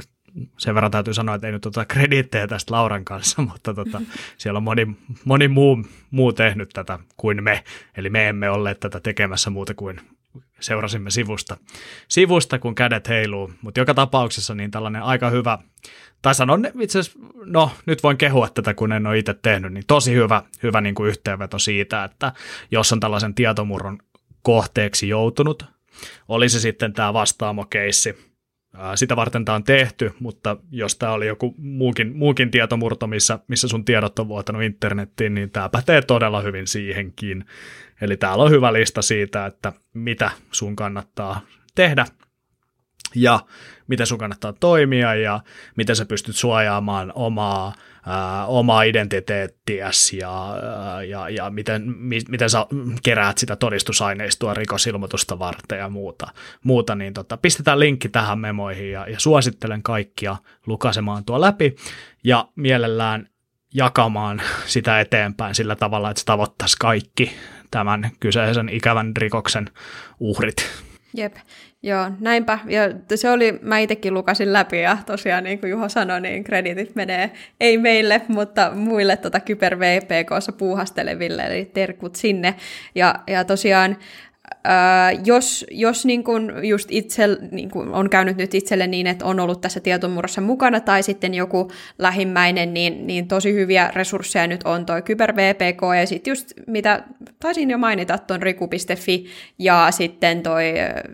Sen verran täytyy sanoa, että ei nyt ota krediittejä tästä Lauran kanssa, mutta tota, siellä on moni, moni muu, muu tehnyt tätä kuin me. Eli me emme olleet tätä tekemässä muuta kuin seurasimme sivusta, sivusta kun kädet heiluu. Mutta joka tapauksessa niin tällainen aika hyvä, tai sanon itse asiassa, no nyt voin kehua tätä, kun en ole itse tehnyt, niin tosi hyvä, hyvä niin kuin yhteenveto siitä, että jos on tällaisen tietomurron kohteeksi joutunut, oli se sitten tämä Vastaamo-keissi, sitä varten tämä on tehty, mutta jos tämä oli joku muukin, muukin tietomurto, missä, missä sun tiedot on vuotanut internettiin, niin tämä pätee todella hyvin siihenkin. Eli täällä on hyvä lista siitä, että mitä sun kannattaa tehdä ja miten sun kannattaa toimia ja miten sä pystyt suojaamaan omaa, ää, omaa identiteettiäsi ja, ää, ja, ja miten, mi, miten sä keräät sitä todistusaineistoa rikosilmoitusta varten ja muuta. muuta niin tota, pistetään linkki tähän memoihin ja, ja suosittelen kaikkia lukaisemaan tuo läpi ja mielellään jakamaan sitä eteenpäin sillä tavalla, että se tavoittaisi kaikki tämän kyseisen ikävän rikoksen uhrit. Jep, joo, näinpä. Ja se oli, mä itsekin lukasin läpi ja tosiaan niin kuin Juho sanoi, niin kreditit menee ei meille, mutta muille tota KyberVPK:ssa puuhasteleville, eli terkut sinne. Ja, ja tosiaan, ää, jos, jos niin kuin just itse niin kuin on käynyt nyt itselle niin, että on ollut tässä tietomurrossa mukana tai sitten joku lähimmäinen, niin, niin tosi hyviä resursseja nyt on toi KyberVPK ja sitten just mitä taisin jo mainita tuon riku piste fi ja sitten toi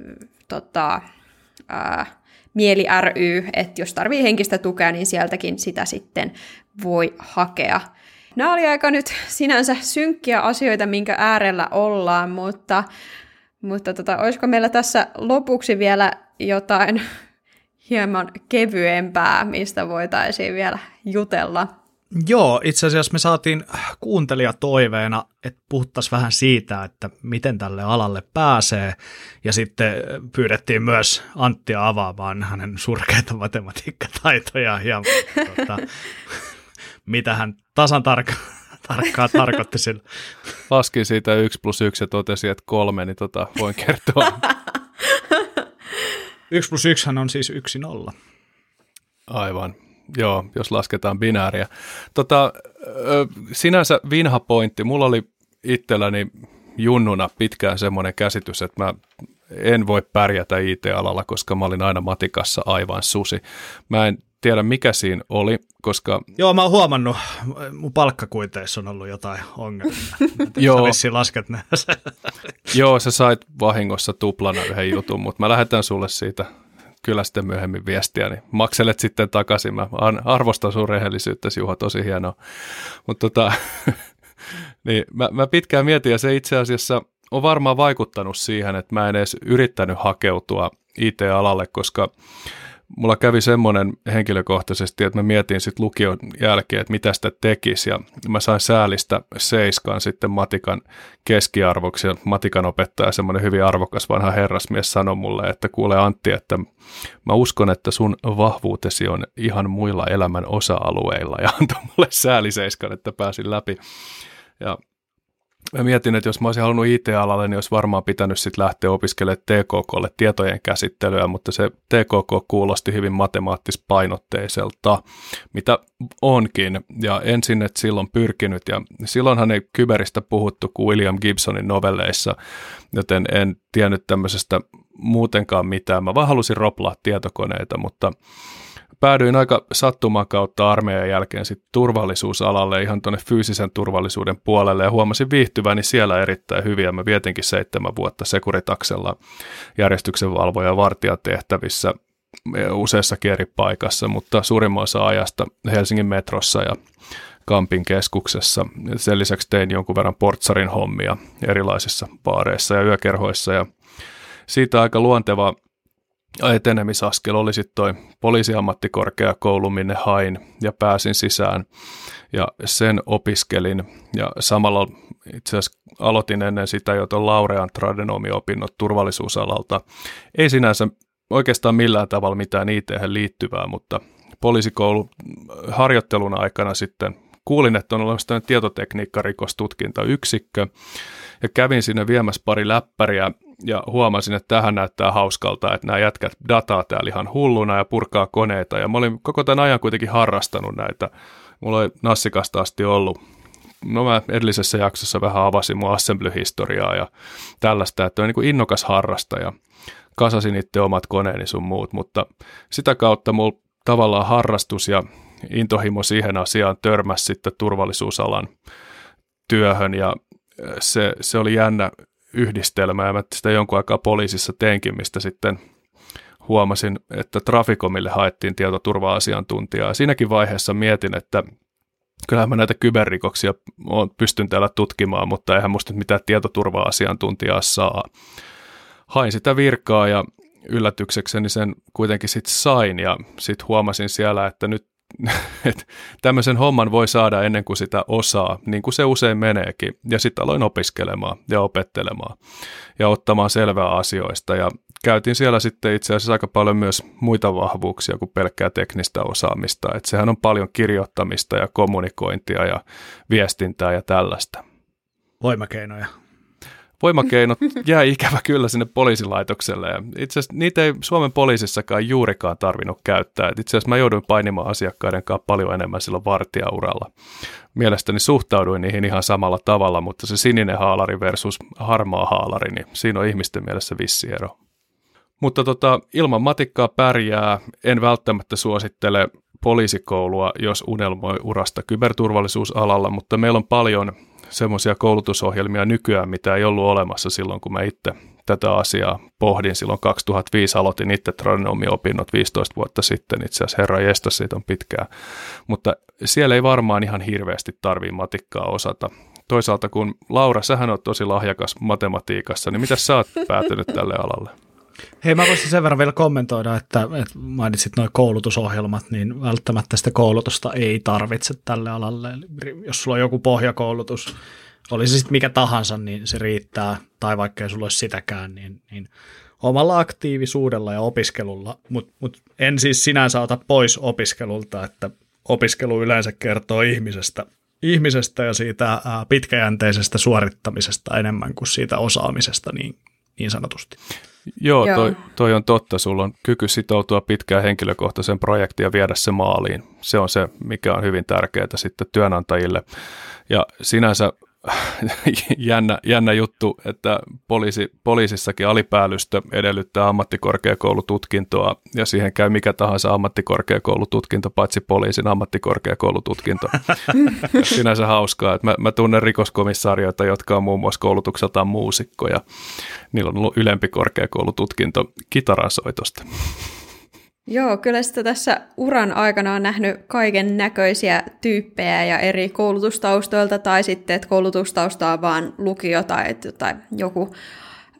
tota, ää, Mieli ry, että jos tarvii henkistä tukea, niin sieltäkin sitä sitten voi hakea. Nämä oli aika nyt sinänsä synkkiä asioita, minkä äärellä ollaan, mutta, mutta tota, olisiko meillä tässä lopuksi vielä jotain hieman kevyempää, mistä voitaisiin vielä jutella? Joo, itse asiassa me saatiin kuuntelijatoiveena, että puhuttaisiin vähän siitä, että miten tälle alalle pääsee, ja sitten pyydettiin myös Anttia avaamaan hänen surkeita matematiikkataitoja, ja tuota, mitä hän tasan tarkkaan tarkkaan tarkoitti sillä. Laskin siitä yksi plus yksi ja totesin, että kolme, niin tota, voin kertoa. Yksi plus yksi on siis yksi nolla. Aivan. Joo, jos lasketaan binääriä. Tota, sinänsä vinha pointti. Mulla oli itselläni junnuna pitkään semmoinen käsitys, että mä en voi pärjätä I T-alalla, koska mä olin aina matikassa aivan susi. Mä en tiedä, mikä siinä oli, koska... Joo, mä oon huomannut, mun palkkakuiteissa on ollut jotain ongelmia. Joo. Sä lasket ne. Joo, sä sait vahingossa tuplana yhden jutun, mutta mä lähetän sulle siitä kyllä sitten myöhemmin viestiä, niin makselet sitten takaisin. Mä arvostan sun rehellisyyttäsi, Juha, tosi hienoa. Mutta tota, niin mä, mä pitkään mietin, ja se itse asiassa on varmaan vaikuttanut siihen, että mä en edes yrittänyt hakeutua I T-alalle, koska mulla kävi semmoinen henkilökohtaisesti, että mä mietin sitten lukion jälkeen, että mitä sitä tekisi, ja mä sain säälistä seiskan sitten matikan keskiarvoksi, ja matikan opettaja, semmoinen hyvin arvokas vanha herrasmies, sanoi mulle, että kuule Antti, että mä uskon, että sun vahvuutesi on ihan muilla elämän osa-alueilla, ja antoi mulle sääliseiskan, että pääsin läpi, ja mä mietin, että jos mä olisin halunnut I T-alalle, niin olisi varmaan pitänyt sitten lähteä opiskelemaan T K K:lle tietojen käsittelyä, mutta se T K K kuulosti hyvin matemaattispainotteiselta, mitä onkin, ja en sinne silloin pyrkinyt, ja silloinhan ei kyberistä puhuttu kuin William Gibsonin novelleissa, joten en tiennyt tämmöisestä muutenkaan mitään. Mä vaan halusin roplaa tietokoneita, mutta päädyin aika sattuman kautta armeijan jälkeen sit turvallisuusalalle ihan tuonne fyysisen turvallisuuden puolelle ja huomasin viihtyväni siellä erittäin hyvin. Ja mä vietinkin seitsemän vuotta Securitaxella järjestyksenvalvoja- ja vartijatehtävissä useassakin eri paikassa, mutta suurimman osa ajasta Helsingin metrossa ja Kampin keskuksessa. Sen lisäksi tein jonkun verran portsarin hommia erilaisissa baareissa ja yökerhoissa ja siitä aika luonteva etenemisaskel oli sitten toi poliisiammattikorkeakoulu, minne hain ja pääsin sisään ja sen opiskelin ja samalla itse asiassa aloitin ennen sitä jo tuon Laurean tradenomiopinnot turvallisuusalalta. Ei sinänsä oikeastaan millään tavalla mitään I T:hen liittyvää, mutta poliisikoulun harjoittelun aikana sitten kuulin, että on olemassa tämmöinen tietotekniikkarikostutkintayksikkö ja kävin sinne viemässä pari läppäriä ja huomasin, että tähän näyttää hauskalta, että nämä jätkät dataa täällä ihan hulluna ja purkaa koneita. Ja mä olin koko tämän ajan kuitenkin harrastanut näitä. Mulla oli nassikasta asti ollut. No mä edellisessä jaksossa vähän avasin mun assembly-historiaa ja tällaista, että on niin kuin innokas harrastaja. Kasasin itse omat koneeni sun muut, mutta sitä kautta mulla tavallaan harrastus ja intohimo siihen asiaan törmäsi sitten turvallisuusalan työhön ja se, se oli jännä yhdistelmä ja mä sitä jonkun aikaa poliisissa teinkin, mistä sitten huomasin, että Traficomille haettiin tietoturva-asiantuntijaa. Ja siinäkin vaiheessa mietin, että kyllähän mä näitä kyberrikoksia pystyn täällä tutkimaan, mutta eihän musta mitään tietoturva-asiantuntijaa saa. Hain sitä virkaa ja yllätyksekseni sen kuitenkin sitten sain ja sitten huomasin siellä, että nyt että tämmöisen homman voi saada ennen kuin sitä osaa, niin kuin se usein meneekin. Ja sitten aloin opiskelemaan ja opettelemaan ja ottamaan selvää asioista. Ja käytin siellä sitten itse asiassa aika paljon myös muita vahvuuksia kuin pelkkää teknistä osaamista. Että sehän on paljon kirjoittamista ja kommunikointia ja viestintää ja tällaista. Voimakeinoja. Voimakeinot jää ikävä kyllä sinne poliisilaitokselle ja itse asiassa niitä ei Suomen poliisissakaan juurikaan tarvinnut käyttää. Et itse asiassa mä jouduin painimaan asiakkaiden kanssa paljon enemmän silloin vartijauralla. Mielestäni suhtauduin niihin ihan samalla tavalla, mutta se sininen haalari versus harmaa haalari, niin siinä on ihmisten mielessä vissi ero. Mutta tota, ilman matikkaa pärjää, en välttämättä suosittele poliisikoulua, jos unelmoi urasta kyberturvallisuusalalla, mutta meillä on paljon semmoisia koulutusohjelmia nykyään, mitä ei ollut olemassa silloin, kun mä itse tätä asiaa pohdin. Silloin kaksituhattaviisi aloitin itse tradenomio-opinnot viisitoista vuotta sitten. Itse asiassa herra jestas, siitä on pitkään. Mutta siellä ei varmaan ihan hirveästi tarvitse matikkaa osata. Toisaalta kun Laura, sähän oot tosi lahjakas matematiikassa, niin mitä sä oot päätynyt tälle alalle? Hei, mä voisin sen verran vielä kommentoida, että, että mainitsit nuo koulutusohjelmat, niin välttämättä sitä koulutusta ei tarvitse tälle alalle. Jos sulla on joku pohjakoulutus, oli se sitten mikä tahansa, niin se riittää, tai vaikka ei sulla olisi sitäkään, niin, niin omalla aktiivisuudella ja opiskelulla, mutta mut en siis sinänsä ota pois opiskelulta, että opiskelu yleensä kertoo ihmisestä, ihmisestä ja siitä ää, pitkäjänteisestä suorittamisesta enemmän kuin siitä osaamisesta niin, niin sanotusti. Joo, toi, toi on totta. Sulla on kyky sitoutua pitkään henkilökohtaisen projektiin ja viedä se maaliin. Se on se, mikä on hyvin tärkeää sitten työnantajille. Ja sinänsä jännä, jännä juttu, että poliisi, poliisissakin alipäällystä edellyttää ammattikorkeakoulututkintoa ja siihen käy mikä tahansa ammattikorkeakoulututkinto, paitsi poliisin ammattikorkeakoulututkinto. Sinänsä hauskaa, että mä, mä tunnen rikoskomissaarioita, jotka on muun muassa koulutukseltaan muusikkoja. Niillä on ollut ylempi korkeakoulututkinto kitaransoitosta. Joo, kyllä sitä tässä uran aikana on nähnyt kaiken näköisiä tyyppejä ja eri koulutustaustoilta tai sitten, että koulutustausta on vaan lukio tai, tai joku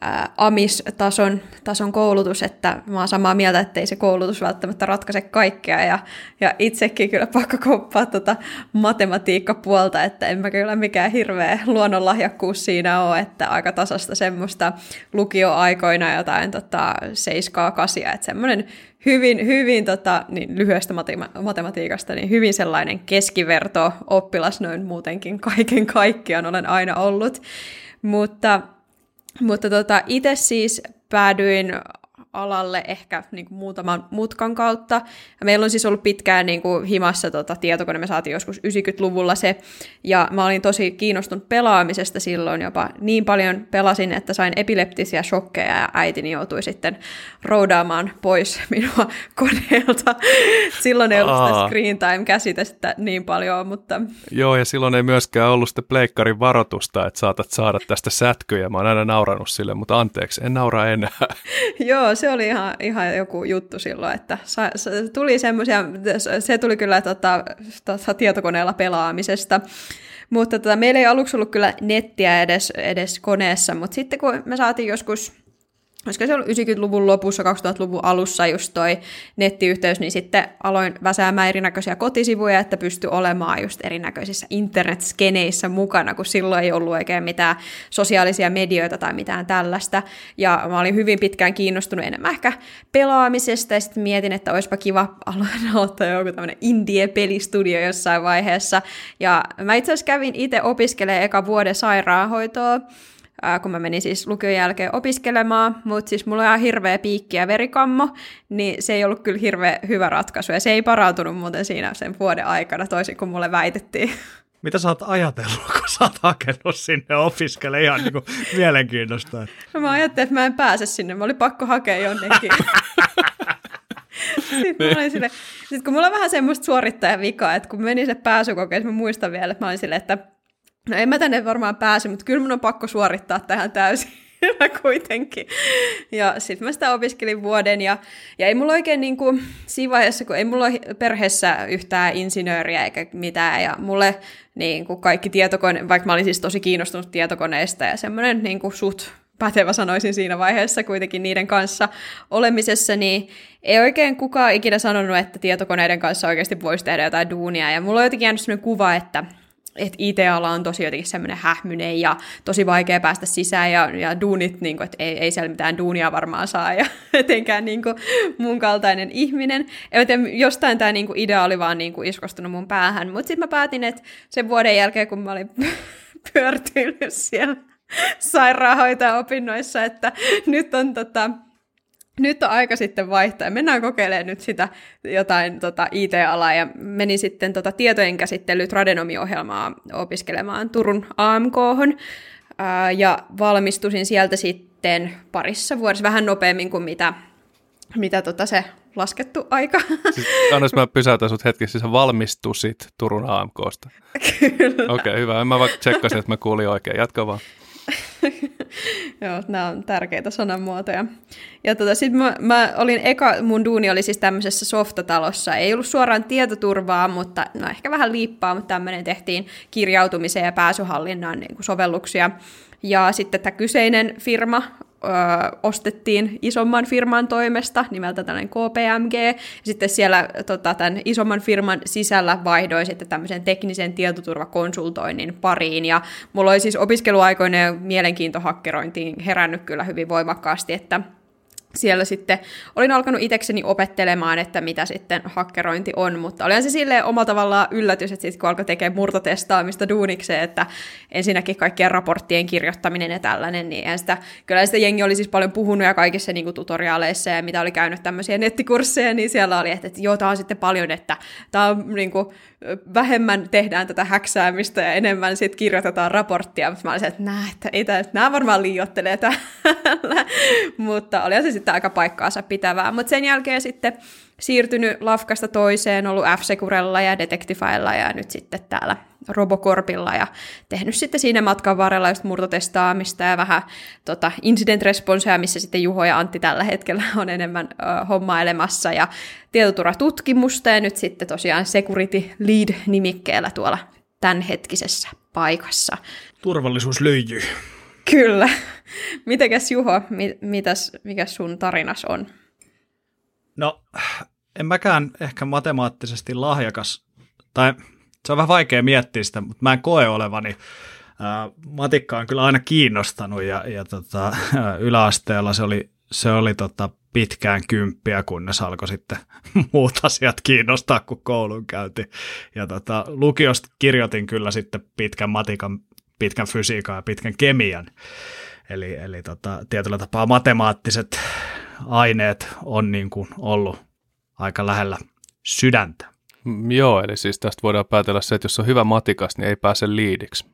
ää, amistason tason koulutus, että mä oon samaa mieltä, että ei se koulutus välttämättä ratkaise kaikkea, ja, ja itsekin kyllä pakko koppaa tuota matematiikkapuolta, että en mä kyllä mikään hirveä luonnonlahjakkuus siinä ole, että aika tasasta semmoista lukioaikoina jotain tota, seiskaa kasia, että semmoinen hyvin, hyvin tota, niin lyhyestä matima- matematiikasta, niin hyvin sellainen keskiverto oppilas noin muutenkin kaiken kaikkiaan olen aina ollut, mutta, mutta tota, itse siis päädyin alalle ehkä niin kuin muutaman mutkan kautta. Ja meillä on siis ollut pitkään niin kuin himassa tota, tietokone, me saatiin joskus yhdeksänkymmentäluvulla se, ja mä olin tosi kiinnostunut pelaamisesta silloin, jopa niin paljon pelasin, että sain epileptisiä shokkeja, ja äitini joutui sitten roudaamaan pois minua koneelta. Silloin ei ollut sitä screen time-käsitettä niin paljon, mutta... Joo, ja silloin ei myöskään ollut sitä pleikkarin varoitusta, että saatat saada tästä sätkyjä. Mä oon aina nauranut sille, mutta anteeksi, en naura enää. Joo, se oli ihan, ihan joku juttu silloin, että sa, sa, tuli semmoisia, se tuli kyllä tota, tota, tietokoneella pelaamisesta, mutta tota, meillä ei aluksi ollut kyllä nettiä edes, edes koneessa, mutta sitten kun me saatiin joskus, olisiko se ollut yhdeksänkymmentäluvun lopussa, kaksituhattaluvun alussa just toi nettiyhteys, niin sitten aloin väsäämään erinäköisiä kotisivuja, että pystyi olemaan just erinäköisissä internetskeneissä mukana, kun silloin ei ollut oikein mitään sosiaalisia medioita tai mitään tällaista. Ja mä olin hyvin pitkään kiinnostunut enemmän ehkä pelaamisesta, ja sitten mietin, että olisipa kiva aloittaa joku tämmöinen indie-pelistudio jossain vaiheessa. Ja mä itse asiassa kävin itse opiskelemaan eka vuoden sairaanhoitoa, kun mä menin siis lukion jälkeen opiskelemaan, mutta siis mulla on ihan hirveä piikki ja verikammo, niin se ei ollut kyllä hirveän hyvä ratkaisu, ja se ei parantunut muuten siinä sen vuoden aikana, toisin kuin mulle väitettiin. Mitä sä oot ajatellut, kun sä oot hakenut sinne opiskelemaan ihan niin kuin mielenkiintoista? No mä ajattelin, että mä en pääse sinne, mä oli pakko hakea jonnekin. Sitten, mä olin sille, sitten kun mulla on vähän semmoista suorittajavikaa, että kun menin se pääsykokeessa, mä muistan vielä, että mä olin silleen, että no en mä tänne varmaan pääse, mutta kyllä mun on pakko suorittaa tähän täysin kuitenkin. Ja sitten mä sitä opiskelin vuoden, ja, ja ei mulla oikein niin kuin, siinä vaiheessa, kun ei mulla ole perheessä yhtään insinööriä eikä mitään, ja mulle niin kuin kaikki tietokone, vaikka mä olin siis tosi kiinnostunut tietokoneista, ja semmoinen niin kuin suht pätevä sanoisin siinä vaiheessa kuitenkin niiden kanssa olemisessa, niin ei oikein kukaan ikinä sanonut, että tietokoneiden kanssa oikeasti voisi tehdä jotain duunia, ja mulla on jotenkin jäänyt semmoinen kuva, että että I T-ala on tosi jotenkin semmoinen hähmyinen ja tosi vaikea päästä sisään, ja, ja duunit, niin kuin, että ei, ei siellä mitään duunia varmaan saa, ja etenkään niin kuin, mun kaltainen ihminen. En tiedä, jostain tämä niin kuin, idea oli vaan niin kuin, iskostunut mun päähän, mutta sitten mä päätin, että sen vuoden jälkeen, kun mä olin pyörtynyt siellä sairaanhoitaja-opinnoissa, että nyt on tota... Nyt on aika sitten vaihtaa. Mennään kokeilemaan nyt sitä jotain tota, I T-alaa, ja menin sitten tota, tietojen käsittely tradenomiohjelmaa opiskelemaan Turun A M K:hon, ää, ja valmistusin sieltä sitten parissa vuodessa vähän nopeammin kuin mitä, mitä tota, se laskettu aika. Siis, annas mä pysäytän sut hetki, siis valmistusit Turun A M K:sta. Kyllä. Okei, okay, hyvä. Mä vaikka tsekkasin, että mä kuulin oikein. Jatka vaan. Joo, nämä on tärkeitä sanamuotoja. Ja tota, sitten mä, mä olin eka, mun duuni oli siis tämmöisessä softatalossa. Ei ollut suoraan tietoturvaa, mutta no ehkä vähän liippaa, mutta tämmöinen tehtiin kirjautumiseen ja pääsyhallinnan niin kuin sovelluksia. Ja sitten tämä kyseinen firma ö, ostettiin isomman firman toimesta, nimeltä tällainen K P M G. Ja sitten siellä tota, tämän isomman firman sisällä vaihdoin sitten tämmöisen teknisen tietoturvakonsultoinnin pariin. Ja mulla oli siis opiskeluaikoina ja mielenkiinto hakkerointiin herännyt kyllä hyvin voimakkaasti, että siellä sitten olin alkanut itsekseni opettelemaan, että mitä sitten hakkerointi on, mutta olihan se silleen omalla tavallaan yllätys, että sitten kun alkoi tekemään murtotestaamista duunikseen, että ensinnäkin kaikkien raporttien kirjoittaminen ja tällainen, niin sitä, kyllä sitä jengi oli siis paljon puhunut ja kaikissa niin kuin tutoriaaleissa ja mitä oli käynyt tämmöisiä nettikursseja, niin siellä oli, että, että joo, tämä on sitten paljon, että tämä on niin kuin, vähemmän tehdään tätä häksäämistä ja enemmän sitten kirjoitetaan raporttia, mutta mä olisin, että nää, että ei tämä, nämä varmaan liioittelee täällä, mutta olihan se sitten aika paikkaansa pitävää. Mutta sen jälkeen sitten siirtynyt Lafkasta toiseen, ollut F-Securella ja Detectifylla ja nyt sitten täällä Robocorpilla ja tehnyt sitten siinä matkan varrella just murtotestaamista ja vähän tota, incident responsea, missä sitten Juho ja Antti tällä hetkellä on enemmän ö, hommailemassa ja tietoturvatutkimusta ja nyt sitten tosiaan Security Lead-nimikkeellä tuolla tämänhetkisessä paikassa. Turvallisuus lyijyy. Kyllä. Mitenkäs Juho, mitäs, mikä sun tarinas on? No, en mäkään ehkä matemaattisesti lahjakas, tai se on vähän vaikea miettiä sitä, mutta mä en koe olevani. Ää, matikka on kyllä aina kiinnostanut ja, ja tota, yläasteella se oli, se oli tota pitkään kymppiä, kunnes alkoi sitten muut asiat kiinnostaa, kun koulun käytiin. Ja tota, lukiosta kirjoitin kyllä sitten pitkän matikan, pitkän fysiikan ja pitkän kemian. Eli, eli tota, tietyllä tapaa matemaattiset aineet on niin kuin ollut aika lähellä sydäntä. Mm, joo, eli siis tästä voidaan päätellä se, että jos on hyvä matikas, niin ei pääse liidiksi.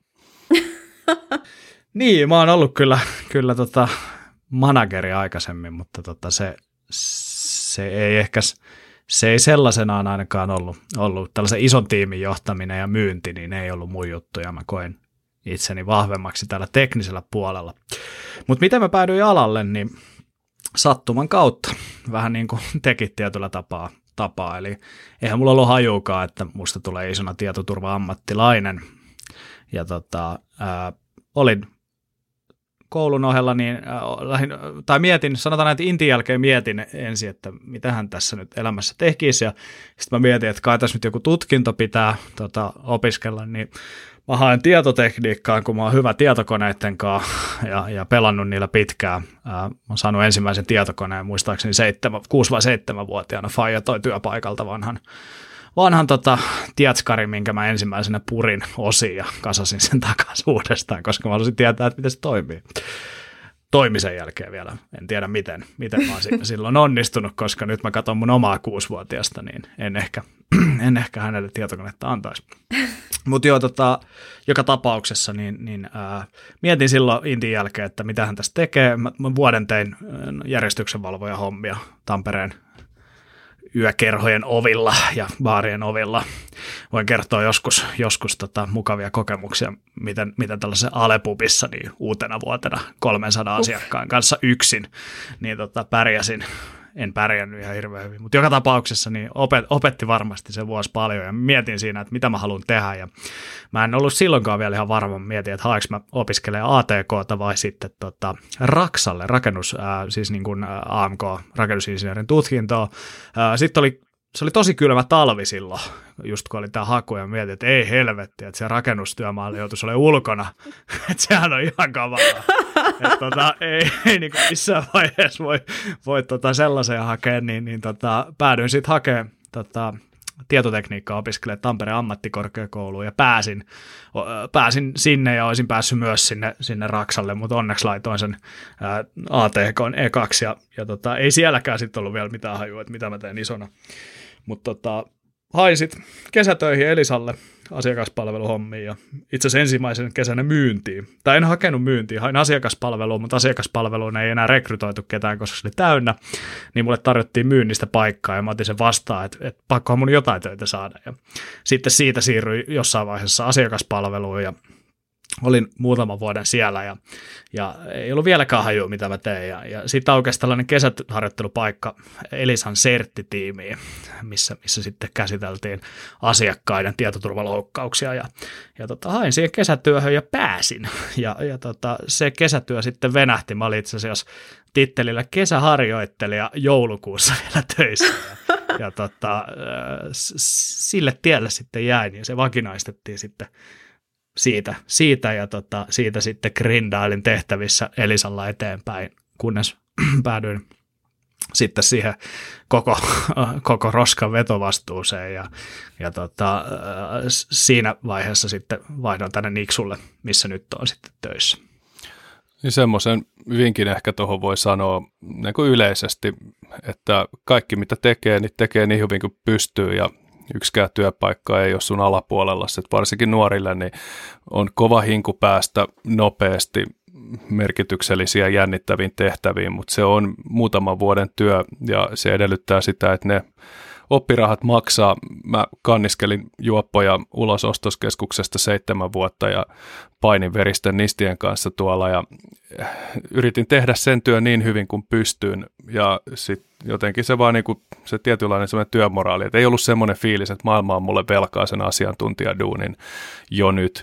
Niin, mä oon ollut kyllä, kyllä tota manageri aikaisemmin, mutta tota se, se ei ehkä, se ei sellaisenaan ainakaan ollut, ollut. Tällaisen ison tiimin johtaminen ja myynti, niin ei ollut mun juttu, ja mä koen itseni vahvemmaksi tällä teknisellä puolella. Mutta miten mä päädyin alalle, niin sattuman kautta, vähän niin kuin tekit tietyllä tapaa, tapaa. Eli eihän mulla ollut hajuukaan, että musta tulee isona tietoturva-ammattilainen. Ja tota, ää, olin koulun ohella, niin ää, lähin, tai mietin, sanotaan, että intin jälkeen mietin ensin, että mitähän tässä nyt elämässä tekisi. Ja sitten mä mietin, että kai tässä nyt joku tutkinto pitää tota, opiskella, niin mä haen tietotekniikkaan, kun mä oon hyvä tietokoneiden kanssa ja, ja pelannut niillä pitkään. Ää, mä oon saanut ensimmäisen tietokoneen, muistaakseni seitsemän, kuusi vai seitsemänvuotiaana. Faija toi työpaikalta vanhan, vanhan tota, tietskari, minkä mä ensimmäisenä purin osiin ja kasasin sen takaisin uudestaan, koska mä halusin tietää, että miten se toimii. Toimi sen jälkeen vielä. En tiedä miten, miten mä oon silloin onnistunut, koska nyt mä katson mun omaa kuusivuotiaasta, niin en ehkä, en ehkä hänelle tietokonetta antaisi. Mutta joo, tota, joka tapauksessa niin, niin ää, mietin silloin intin jälkeen, että mitä hän tässä tekee. Mä, mä vuoden tein järjestyksenvalvoja hommia Tampereen yökerhojen ovilla ja baarien ovilla. Voin kertoa joskus, joskus tota, mukavia kokemuksia, miten, miten tällaisessa Alepubissa niin uutena vuotena kolmensadan uh. asiakkaan kanssa yksin niin tota, pärjäsin. En pärjännyt ihan hirveän hyvin, mutta joka tapauksessa niin opet, opetti varmasti se vuosi paljon ja mietin siinä, että mitä mä haluan tehdä ja mä en ollut silloinkaan vielä ihan varma, mietin, että haeks mä opiskelen A T K:ta vai sitten tota, Raksalle, rakennus, ää, siis niin kuin A M K, rakennusinsinöörin tutkintoa. Ää, sitten oli, se oli tosi kylmä talvi silloin, just kun oli tämä haku ja mietin, että ei helvetti, että se rakennustyömaalle joutuisi olemaan ulkona, että sehän on ihan kavalaa. Että tota, ei, ei niin missään vaiheessa voi, voi tota sellaisen hakea, niin, niin tota, päädyin sitten hakemaan tota, tietotekniikkaa opiskelemaan Tampereen ammattikorkeakouluun ja pääsin, pääsin sinne ja olisin päässyt myös sinne, sinne Raksalle, mutta onneksi laitoin sen ää, A T K:n ekaksi ja, ja tota, ei sielläkään sitten ollut vielä mitään hajua, että mitä mä teen isona. Mutta tota, hain sitten kesätöihin Elisalle asiakaspalveluhommiin ja itse asiassa ensimmäisen kesänä myyntiin. Tai en hakenut myyntiin, hain asiakaspalveluun, mutta asiakaspalveluun ei enää rekrytoitu ketään, koska se oli täynnä. Niin mulle tarjottiin myynnistä paikkaa ja mä otin sen vastaan, että, että pakkohan mun jotain töitä saada. Ja sitten siitä siirryin jossain vaiheessa asiakaspalveluun ja olin muutaman vuoden siellä ja, ja ei ollut vieläkään hajua, mitä mä tein. Ja, ja sitten aukesi tällainen kesäharjoittelupaikka Elisan serttitiimiin, missä, missä sitten käsiteltiin asiakkaiden tietoturvaloukkauksia. Ja, ja tota, hain siihen kesätyöhön ja pääsin. Ja, ja tota, se kesätyö sitten venähti. Mä olin itse asiassa tittelillä kesäharjoittelija joulukuussa vielä töissä. Ja, ja tota, sille tielle sitten jäin ja se vakinaistettiin sitten Siitä, siitä ja tota, siitä sitten grindailin tehtävissä Elisalla eteenpäin, kunnes päädyin sitten siihen koko, koko roskan vetovastuuseen ja, ja tota, siinä vaiheessa sitten vaihdoin tänne Niksulle, missä nyt on sitten töissä. Niin semmoisen vinkin ehkä tuohon voi sanoa niin kuin yleisesti, että kaikki mitä tekee, niin tekee niin hyvin kuin pystyy ja yksikään työpaikka ei ole sun alapuolella, että varsinkin nuorille niin on kova hinku päästä nopeasti merkityksellisiä jännittäviin tehtäviin, mutta se on muutaman vuoden työ ja se edellyttää sitä, että ne oppirahat maksaa. Mä kanniskelin juoppoja ulos ostoskeskuksesta seitsemän vuotta ja painin veristen nistien kanssa tuolla ja yritin tehdä sen työn niin hyvin kuin pystyn ja sitten jotenkin se vaan niinku, se tietynlainen semmoinen työmoraali, että ei ollut semmoinen fiilis, että maailma on mulle velkaa sen asiantuntijaduunin jo nyt.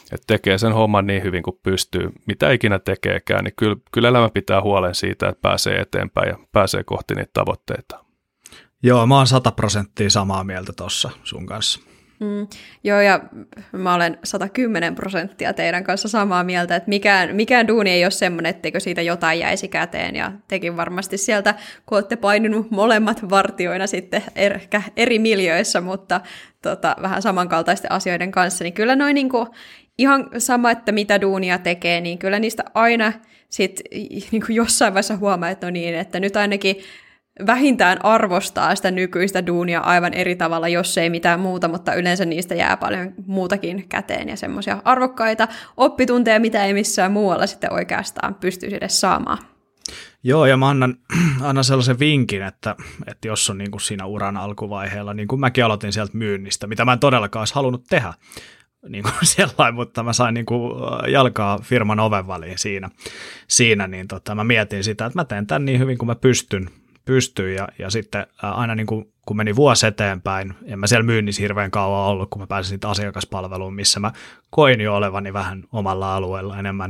että tekee sen homman niin hyvin kuin pystyy, mitä ikinä tekeekään, niin kyllä, kyllä elämä pitää huolen siitä, että pääsee eteenpäin ja pääsee kohti niitä tavoitteita. Joo, mä oon sata prosenttia samaa mieltä tuossa sun kanssa. Mm, joo, ja mä olen sata kymmenen prosenttia teidän kanssa samaa mieltä, että mikään, mikään duuni ei ole semmoinen, etteikö siitä jotain jäisi käteen, ja tekin varmasti sieltä, kun olette paininut molemmat vartioina sitten ehkä eri miljöissä, mutta tota, vähän samankaltaisten asioiden kanssa, niin kyllä noin niinku, ihan sama, että mitä duunia tekee, niin kyllä niistä aina sit niinku jossain vaiheessa huomaa, että no niin, että nyt ainakin vähintään arvostaa sitä nykyistä duunia aivan eri tavalla, jos ei mitään muuta, mutta yleensä niistä jää paljon muutakin käteen ja semmoisia arvokkaita oppitunteja, mitä ei missään muualla sitten oikeastaan pystyisi edes saamaan. Joo, ja mä annan, annan sellaisen vinkin, että, että jos on niin kuin siinä uran alkuvaiheella, niin kuin mäkin aloitin sieltä myynnistä, mitä mä en todellakaan olisi halunnut tehdä, niin kuin sellainen, mutta mä sain niin kuin jalkaa firman oven väliin siinä, siinä niin tota, mä mietin sitä, että mä teen tämän niin hyvin kuin mä pystyn, pystyn ja, ja sitten aina niin kuin, kun meni vuosi eteenpäin, en mä siellä myynnissä hirveän kauan ollut, kun mä pääsin siitä asiakaspalveluun, missä mä koin jo olevani vähän omalla alueella enemmän,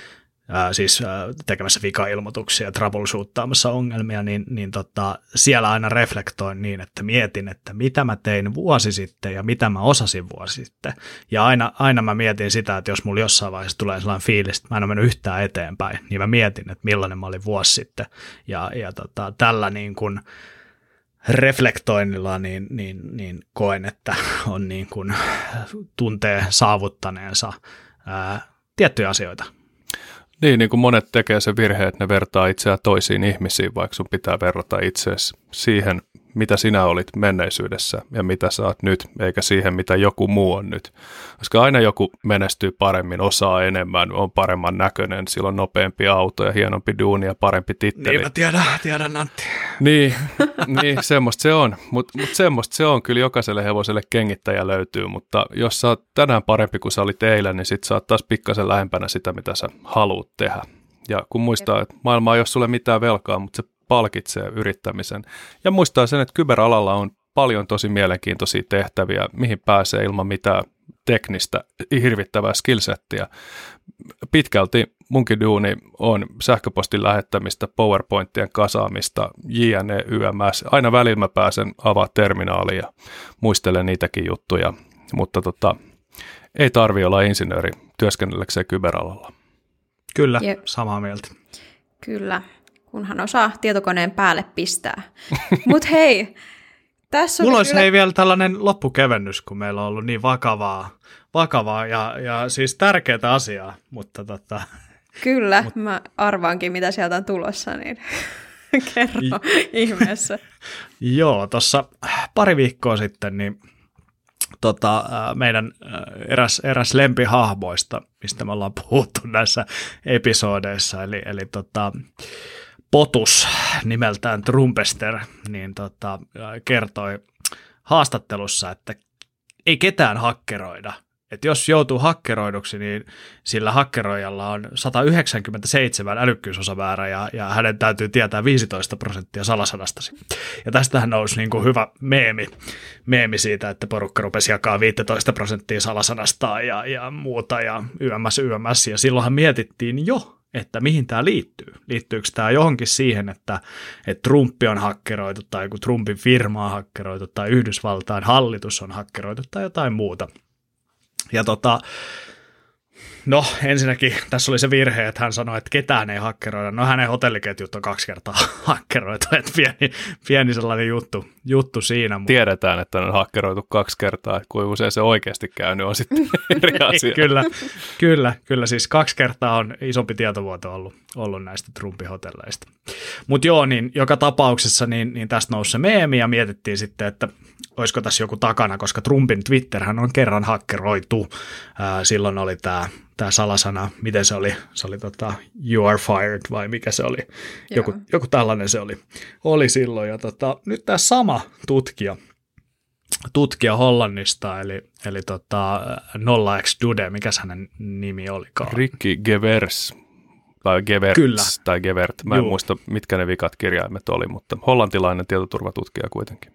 ää, siis ää, tekemässä vika-ilmoituksia ja troubleshoottaamassa ongelmia, niin, niin tota, siellä aina reflektoin niin, että mietin, että mitä mä tein vuosi sitten ja mitä mä osasin vuosi sitten. Ja aina, aina mä mietin sitä, että jos mulla jossain vaiheessa tulee sellainen fiilis, että mä en ole mennyt yhtään eteenpäin, niin mä mietin, että millainen mä olin vuosi sitten. Ja, ja tota, tällä niin kuin reflektoinnilla niin, niin, niin koen, että on niin kuin tuntee saavuttaneensa ää, tiettyjä asioita. Niin, niin kuin monet tekee se virhe, että ne vertaa itseään toisiin ihmisiin, vaikka sun pitää verrata itseäsi siihen, mitä sinä olit menneisyydessä ja mitä sä oot nyt, eikä siihen, mitä joku muu on nyt. Koska aina joku menestyy paremmin, osaa enemmän, on paremman näköinen, sillä on nopeampi auto ja hienompi duuni ja parempi titteli. Niin mä tiedän, tiedän Antti. Niin, niin semmoista se on, mutta mut semmoista se on, kyllä jokaiselle hevoselle kengittäjä löytyy, mutta jos sä oot tänään parempi kuin sä olit eilen, niin sit sä oot taas pikkasen lähempänä sitä, mitä sä haluut tehdä. Ja kun muistaa, että maailma ei ole sulle mitään velkaa, mutta se palkitsee yrittämisen. Ja muistaa sen, että kyberalalla on paljon tosi mielenkiintoisia tehtäviä, mihin pääsee ilman mitään teknistä hirvittävää skillsettiä. Pitkälti munkin duuni on sähköpostin lähettämistä, PowerPointien kasaamista, jne, yms. Aina välillä mä pääsen avaa terminaalia ja muistelen niitäkin juttuja, mutta tota, ei tarvitse olla insinööri työskennellekseen kyberalalla. Kyllä, Jep. samaa mieltä. Kyllä, kunhan osaa tietokoneen päälle pistää. Mut hei, tässä on Mulla olisi kyllä... hei vielä tällainen loppukevennys, kun meillä on ollut niin vakavaa, vakavaa ja, ja siis tärkeää asiaa, mutta tota... Kyllä, Mut... mä arvaankin, mitä sieltä on tulossa, niin kerro ihmeessä. Joo, tuossa pari viikkoa sitten niin tota, meidän eräs, eräs lempihahmoista, mistä me ollaan puhuttu näissä episodeissa, eli, eli tota, Potus nimeltään Trumpester, niin tota, kertoi haastattelussa, että ei ketään hakkeroida. Että jos joutuu hakkeroiduksi, niin sillä hakkeroijalla on sata yhdeksänkymmentäseitsemän älykkyysosamäärä ja, ja hänen täytyy tietää viisitoista prosenttia salasanastasi. Ja tästähän nousi niin kuin hyvä meemi, meemi siitä, että porukka rupesi jakaa viisitoista prosenttia salasanastaa ja, ja muuta ja yms, yms. Ja silloinhan mietittiin jo, että mihin tämä liittyy. Liittyykö tämä johonkin siihen, että, että Trumpi on hakkeroitu tai joku Trumpin firma on hakkeroitu tai Yhdysvaltain hallitus on hakkeroitu tai jotain muuta. Ja tota, no ensinnäkin tässä oli se virhe, että hän sanoi, että ketään ei hakkeroida. No hänen hotelliketjut on kaksi kertaa hakkeroitu, että pieni, pieni sellainen juttu, juttu siinä. Tiedetään, että on hakkeroitu kaksi kertaa, että kuinka usein se oikeasti käynyt on sitten eri asia. Kyllä, kyllä, kyllä, siis kaksi kertaa on isompi tietovuoto ollut, ollut näistä Trumpin hotelleista. Mutta joo, niin joka tapauksessa niin, niin tästä nousi se meemi ja mietittiin sitten, että olisiko tässä joku takana, koska Trumpin Twitterhän on kerran hakkeroitu. Ää, silloin oli tämä tää salasana, miten se oli, se oli tota, you are fired vai mikä se oli, joku, joku tällainen se oli, oli silloin. Ja tota, nyt tämä sama tutkija, tutkija Hollannista, eli, eli tota, nolla x Dude, mikä hänen nimi olikaan? Ricky Gevers. Tai Geverts, Kyllä. tai Gevert. Mä en Juu. muista, mitkä ne vikat kirjaimet oli, mutta hollantilainen tietoturvatutkija kuitenkin.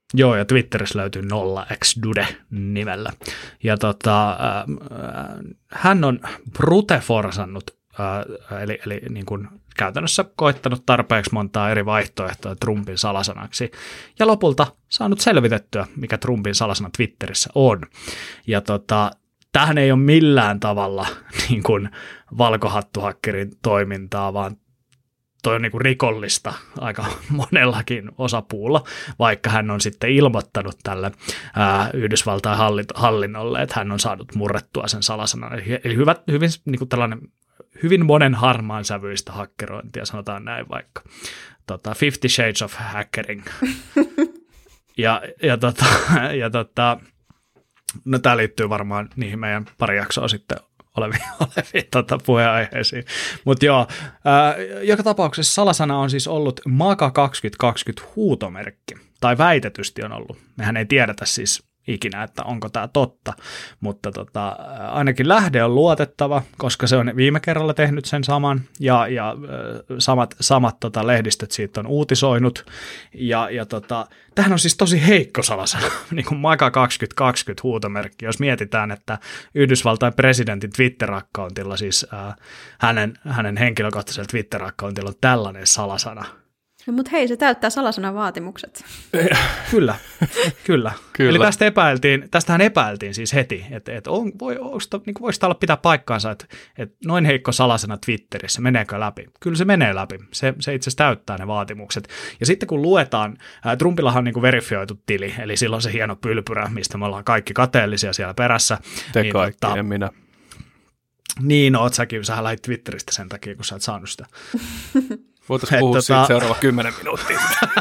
Joo, ja Twitterissä löytyy nolla x dude nimellä. Ja tota, äh, hän on bruteforsannut, äh, eli, eli niin kuin käytännössä koittanut tarpeeksi montaa eri vaihtoehtoa Trumpin salasanaksi, ja lopulta saanut selvitettyä, mikä Trumpin salasana Twitterissä on. Ja tota, tämähän ei ole millään tavalla niin kuin valkohattuhakkerin toimintaa, vaan toi on niin kuin rikollista aika monellakin osapuulla, vaikka hän on sitten ilmoittanut tälle ää, Yhdysvaltain hallinnolle, että hän on saanut murrettua sen salasanan. Eli hyvä, hyvin, niin kuin tällainen, hyvin monen harmaan sävyistä hakkerointia, sanotaan näin vaikka. Tota, Fifty Shades of Hackering. ja, ja, tota, ja tota, no tämä liittyy varmaan niihin meidän pari jaksoa sitten oleviin, oleviin tota, puheenaiheisiin. Mutta joo, ää, joka tapauksessa salasana on siis ollut MAGA kaksituhattakaksikymmentä huutomerkki, tai väitetysti on ollut. Mehän ei tiedetä siis ikinä, että onko tämä totta, mutta tota, ainakin lähde on luotettava, koska se on viime kerralla tehnyt sen saman, ja, ja samat, samat tota, lehdistöt siitä on uutisoinut, ja, ja tota, tämähän on siis tosi heikko salasana, niin kuin MAGA kaksituhattakaksikymmentä huutomerkki, jos mietitään, että Yhdysvaltain presidentin Twitter-akkauntilla, siis äh, hänen, hänen henkilökohtaisella Twitter-akkauntilla on tällainen salasana. No, mutta hei, se täyttää salasanan vaatimukset. Kyllä, kyllä. Kyllä. Eli tästä epäiltiin, tästähän epäiltiin siis heti, että, että on, voi, niin voiko tämä olla pitää paikkaansa, että, että noin heikko salasana Twitterissä, meneekö läpi? Kyllä se menee läpi, se, se itse asiassa täyttää ne vaatimukset. Ja sitten kun luetaan, ää, Trumpillahan on niin kuin verifioitu tili, eli silloin se hieno pylpyrä, mistä me ollaan kaikki kateellisia siellä perässä. Te niin, kaikki, tota, en minä. Niin, oot säkin, sähän lähdit Twitteristä sen takia, kun sä et saanut sitä. Voitaisiin puhua tota... siitä seuraava kymmenen minuuttia.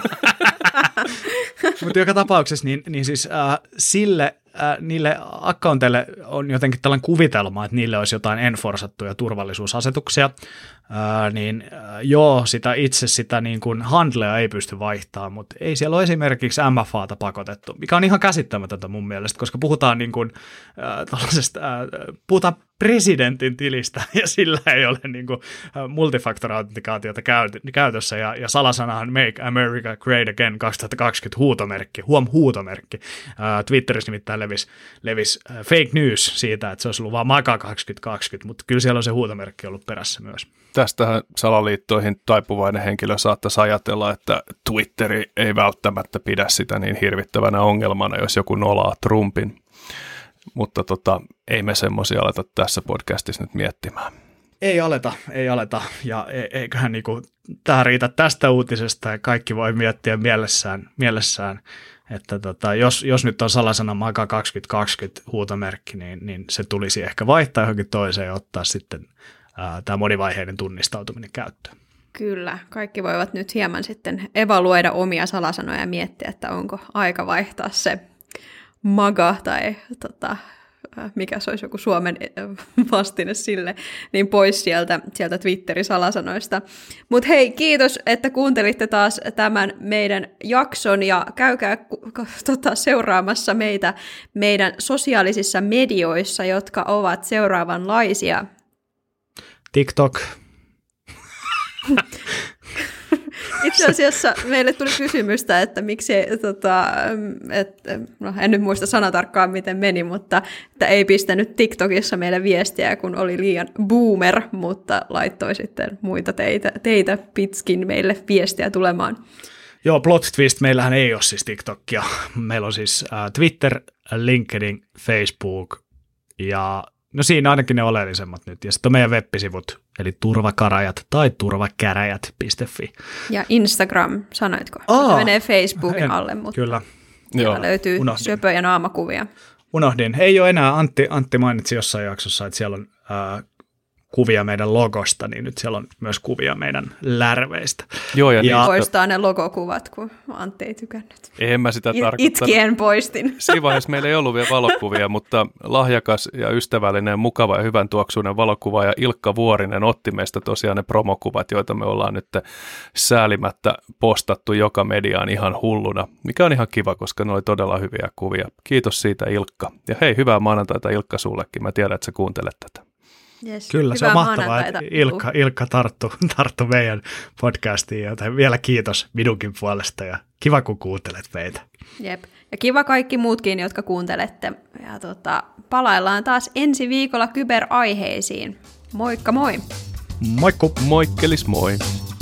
Mutta joka tapauksessa, niin, niin siis äh, sille, äh, niille accounteille on jotenkin tällainen kuvitelma, että niille olisi jotain enforsattuja turvallisuusasetuksia, äh, niin äh, joo, sitä itse sitä niin kuin handlea ei pysty vaihtamaan, mutta ei siellä ole esimerkiksi M F A:ta pakotettu, mikä on ihan käsittämätöntä mun mielestä, koska puhutaan niin kuin, äh, tällaisesta, äh, puhutaan presidentin tilistä, ja sillä ei ole niin kuin multifaktor-autentikaatiota käytössä, ja, ja salasanahan Make America Great Again kaksituhattakaksikymmentä huutomerkki, huom huutomerkki. Uh, Twitterissä nimittäin levisi, levisi uh, fake news siitä, että se olisi ollut vaan MAGA kaksituhattakaksikymmentä, mutta kyllä siellä on se huutomerkki ollut perässä myös. Tästähän salaliittoihin taipuvainen henkilö saattaisi ajatella, että Twitteri ei välttämättä pidä sitä niin hirvittävänä ongelmana, jos joku nolaa Trumpin. Mutta tota, ei me semmoisia aleta tässä podcastissa nyt miettimään. Ei aleta, ei aleta, ja eiköhän niinku, tähän riitä tästä uutisesta, ja kaikki voi miettiä mielessään, mielessään että tota, jos, jos nyt on salasana MAGA kaksituhattakaksikymmentä huutomerkki, niin, niin se tulisi ehkä vaihtaa johonkin toiseen ja ottaa sitten tämä monivaiheinen tunnistautuminen käyttöön. Kyllä, kaikki voivat nyt hieman sitten evaluoida omia salasanoja ja miettiä, että onko aika vaihtaa se MAGA tai tota, mikä se olisi joku Suomen vastine sille, niin pois sieltä, sieltä Twitterin salasanoista. Mutta hei, kiitos, että kuuntelitte taas tämän meidän jakson, ja käykää tota, seuraamassa meitä meidän sosiaalisissa medioissa, jotka ovat seuraavanlaisia. TikTok. Itse asiassa meille tuli kysymystä, että miksi, tota, et, no en nyt muista sanatarkkaan miten meni, mutta että ei pistänyt TikTokissa meille viestiä, kun oli liian boomer, mutta laittoi sitten muita teitä, teitä pitkin meille viestiä tulemaan. Joo, plot twist, meillähän ei ole siis TikTokia. Meillä on siis äh, Twitter, LinkedIn, Facebook ja no siinä ainakin ne oleellisemmat nyt. Ja sitten on meidän web-sivut, eli turvakarajat tai turvakäräjät piste fi. Ja Instagram, sanoitko? Aa, se menee Facebookin en, alle, mutta kyllä. Joo, löytyy unohdin. söpöjä naamakuvia. Unohdin. Ei ole enää, Antti, Antti mainitsi jossain jaksossa, että siellä on ää, kuvia meidän logosta, niin nyt siellä on myös kuvia meidän lärveistä. Joo, ja, ja poistaa ne logokuvat, kun Antti ei tykännyt. En mä sitä tarkoittanut. Itkien poistin. Siinä vaiheessa meillä ei ollut vielä valokuvia, mutta lahjakas ja ystävällinen, mukava ja hyvän tuoksuinen valokuvaaja Ilkka Vuorinen otti meistä tosiaan ne promokuvat, joita me ollaan nyt säälimättä postattu joka mediaan ihan hulluna, mikä on ihan kiva, koska ne oli todella hyviä kuvia. Kiitos siitä, Ilkka. Ja hei, hyvää maanantaita Ilkka sullekin. Mä tiedän, että sä kuuntelet tätä. Yes, Kyllä, se on mahtavaa, että Ilkka, Ilkka tarttu, tarttu meidän podcastiin, joten vielä kiitos minunkin puolesta ja kiva, kun kuuntelet meitä. Jep, ja kiva kaikki muutkin, jotka kuuntelette. Ja tota, palaillaan taas ensi viikolla kyberaiheisiin. Moikka moi! Moikku! Moikkelis moi!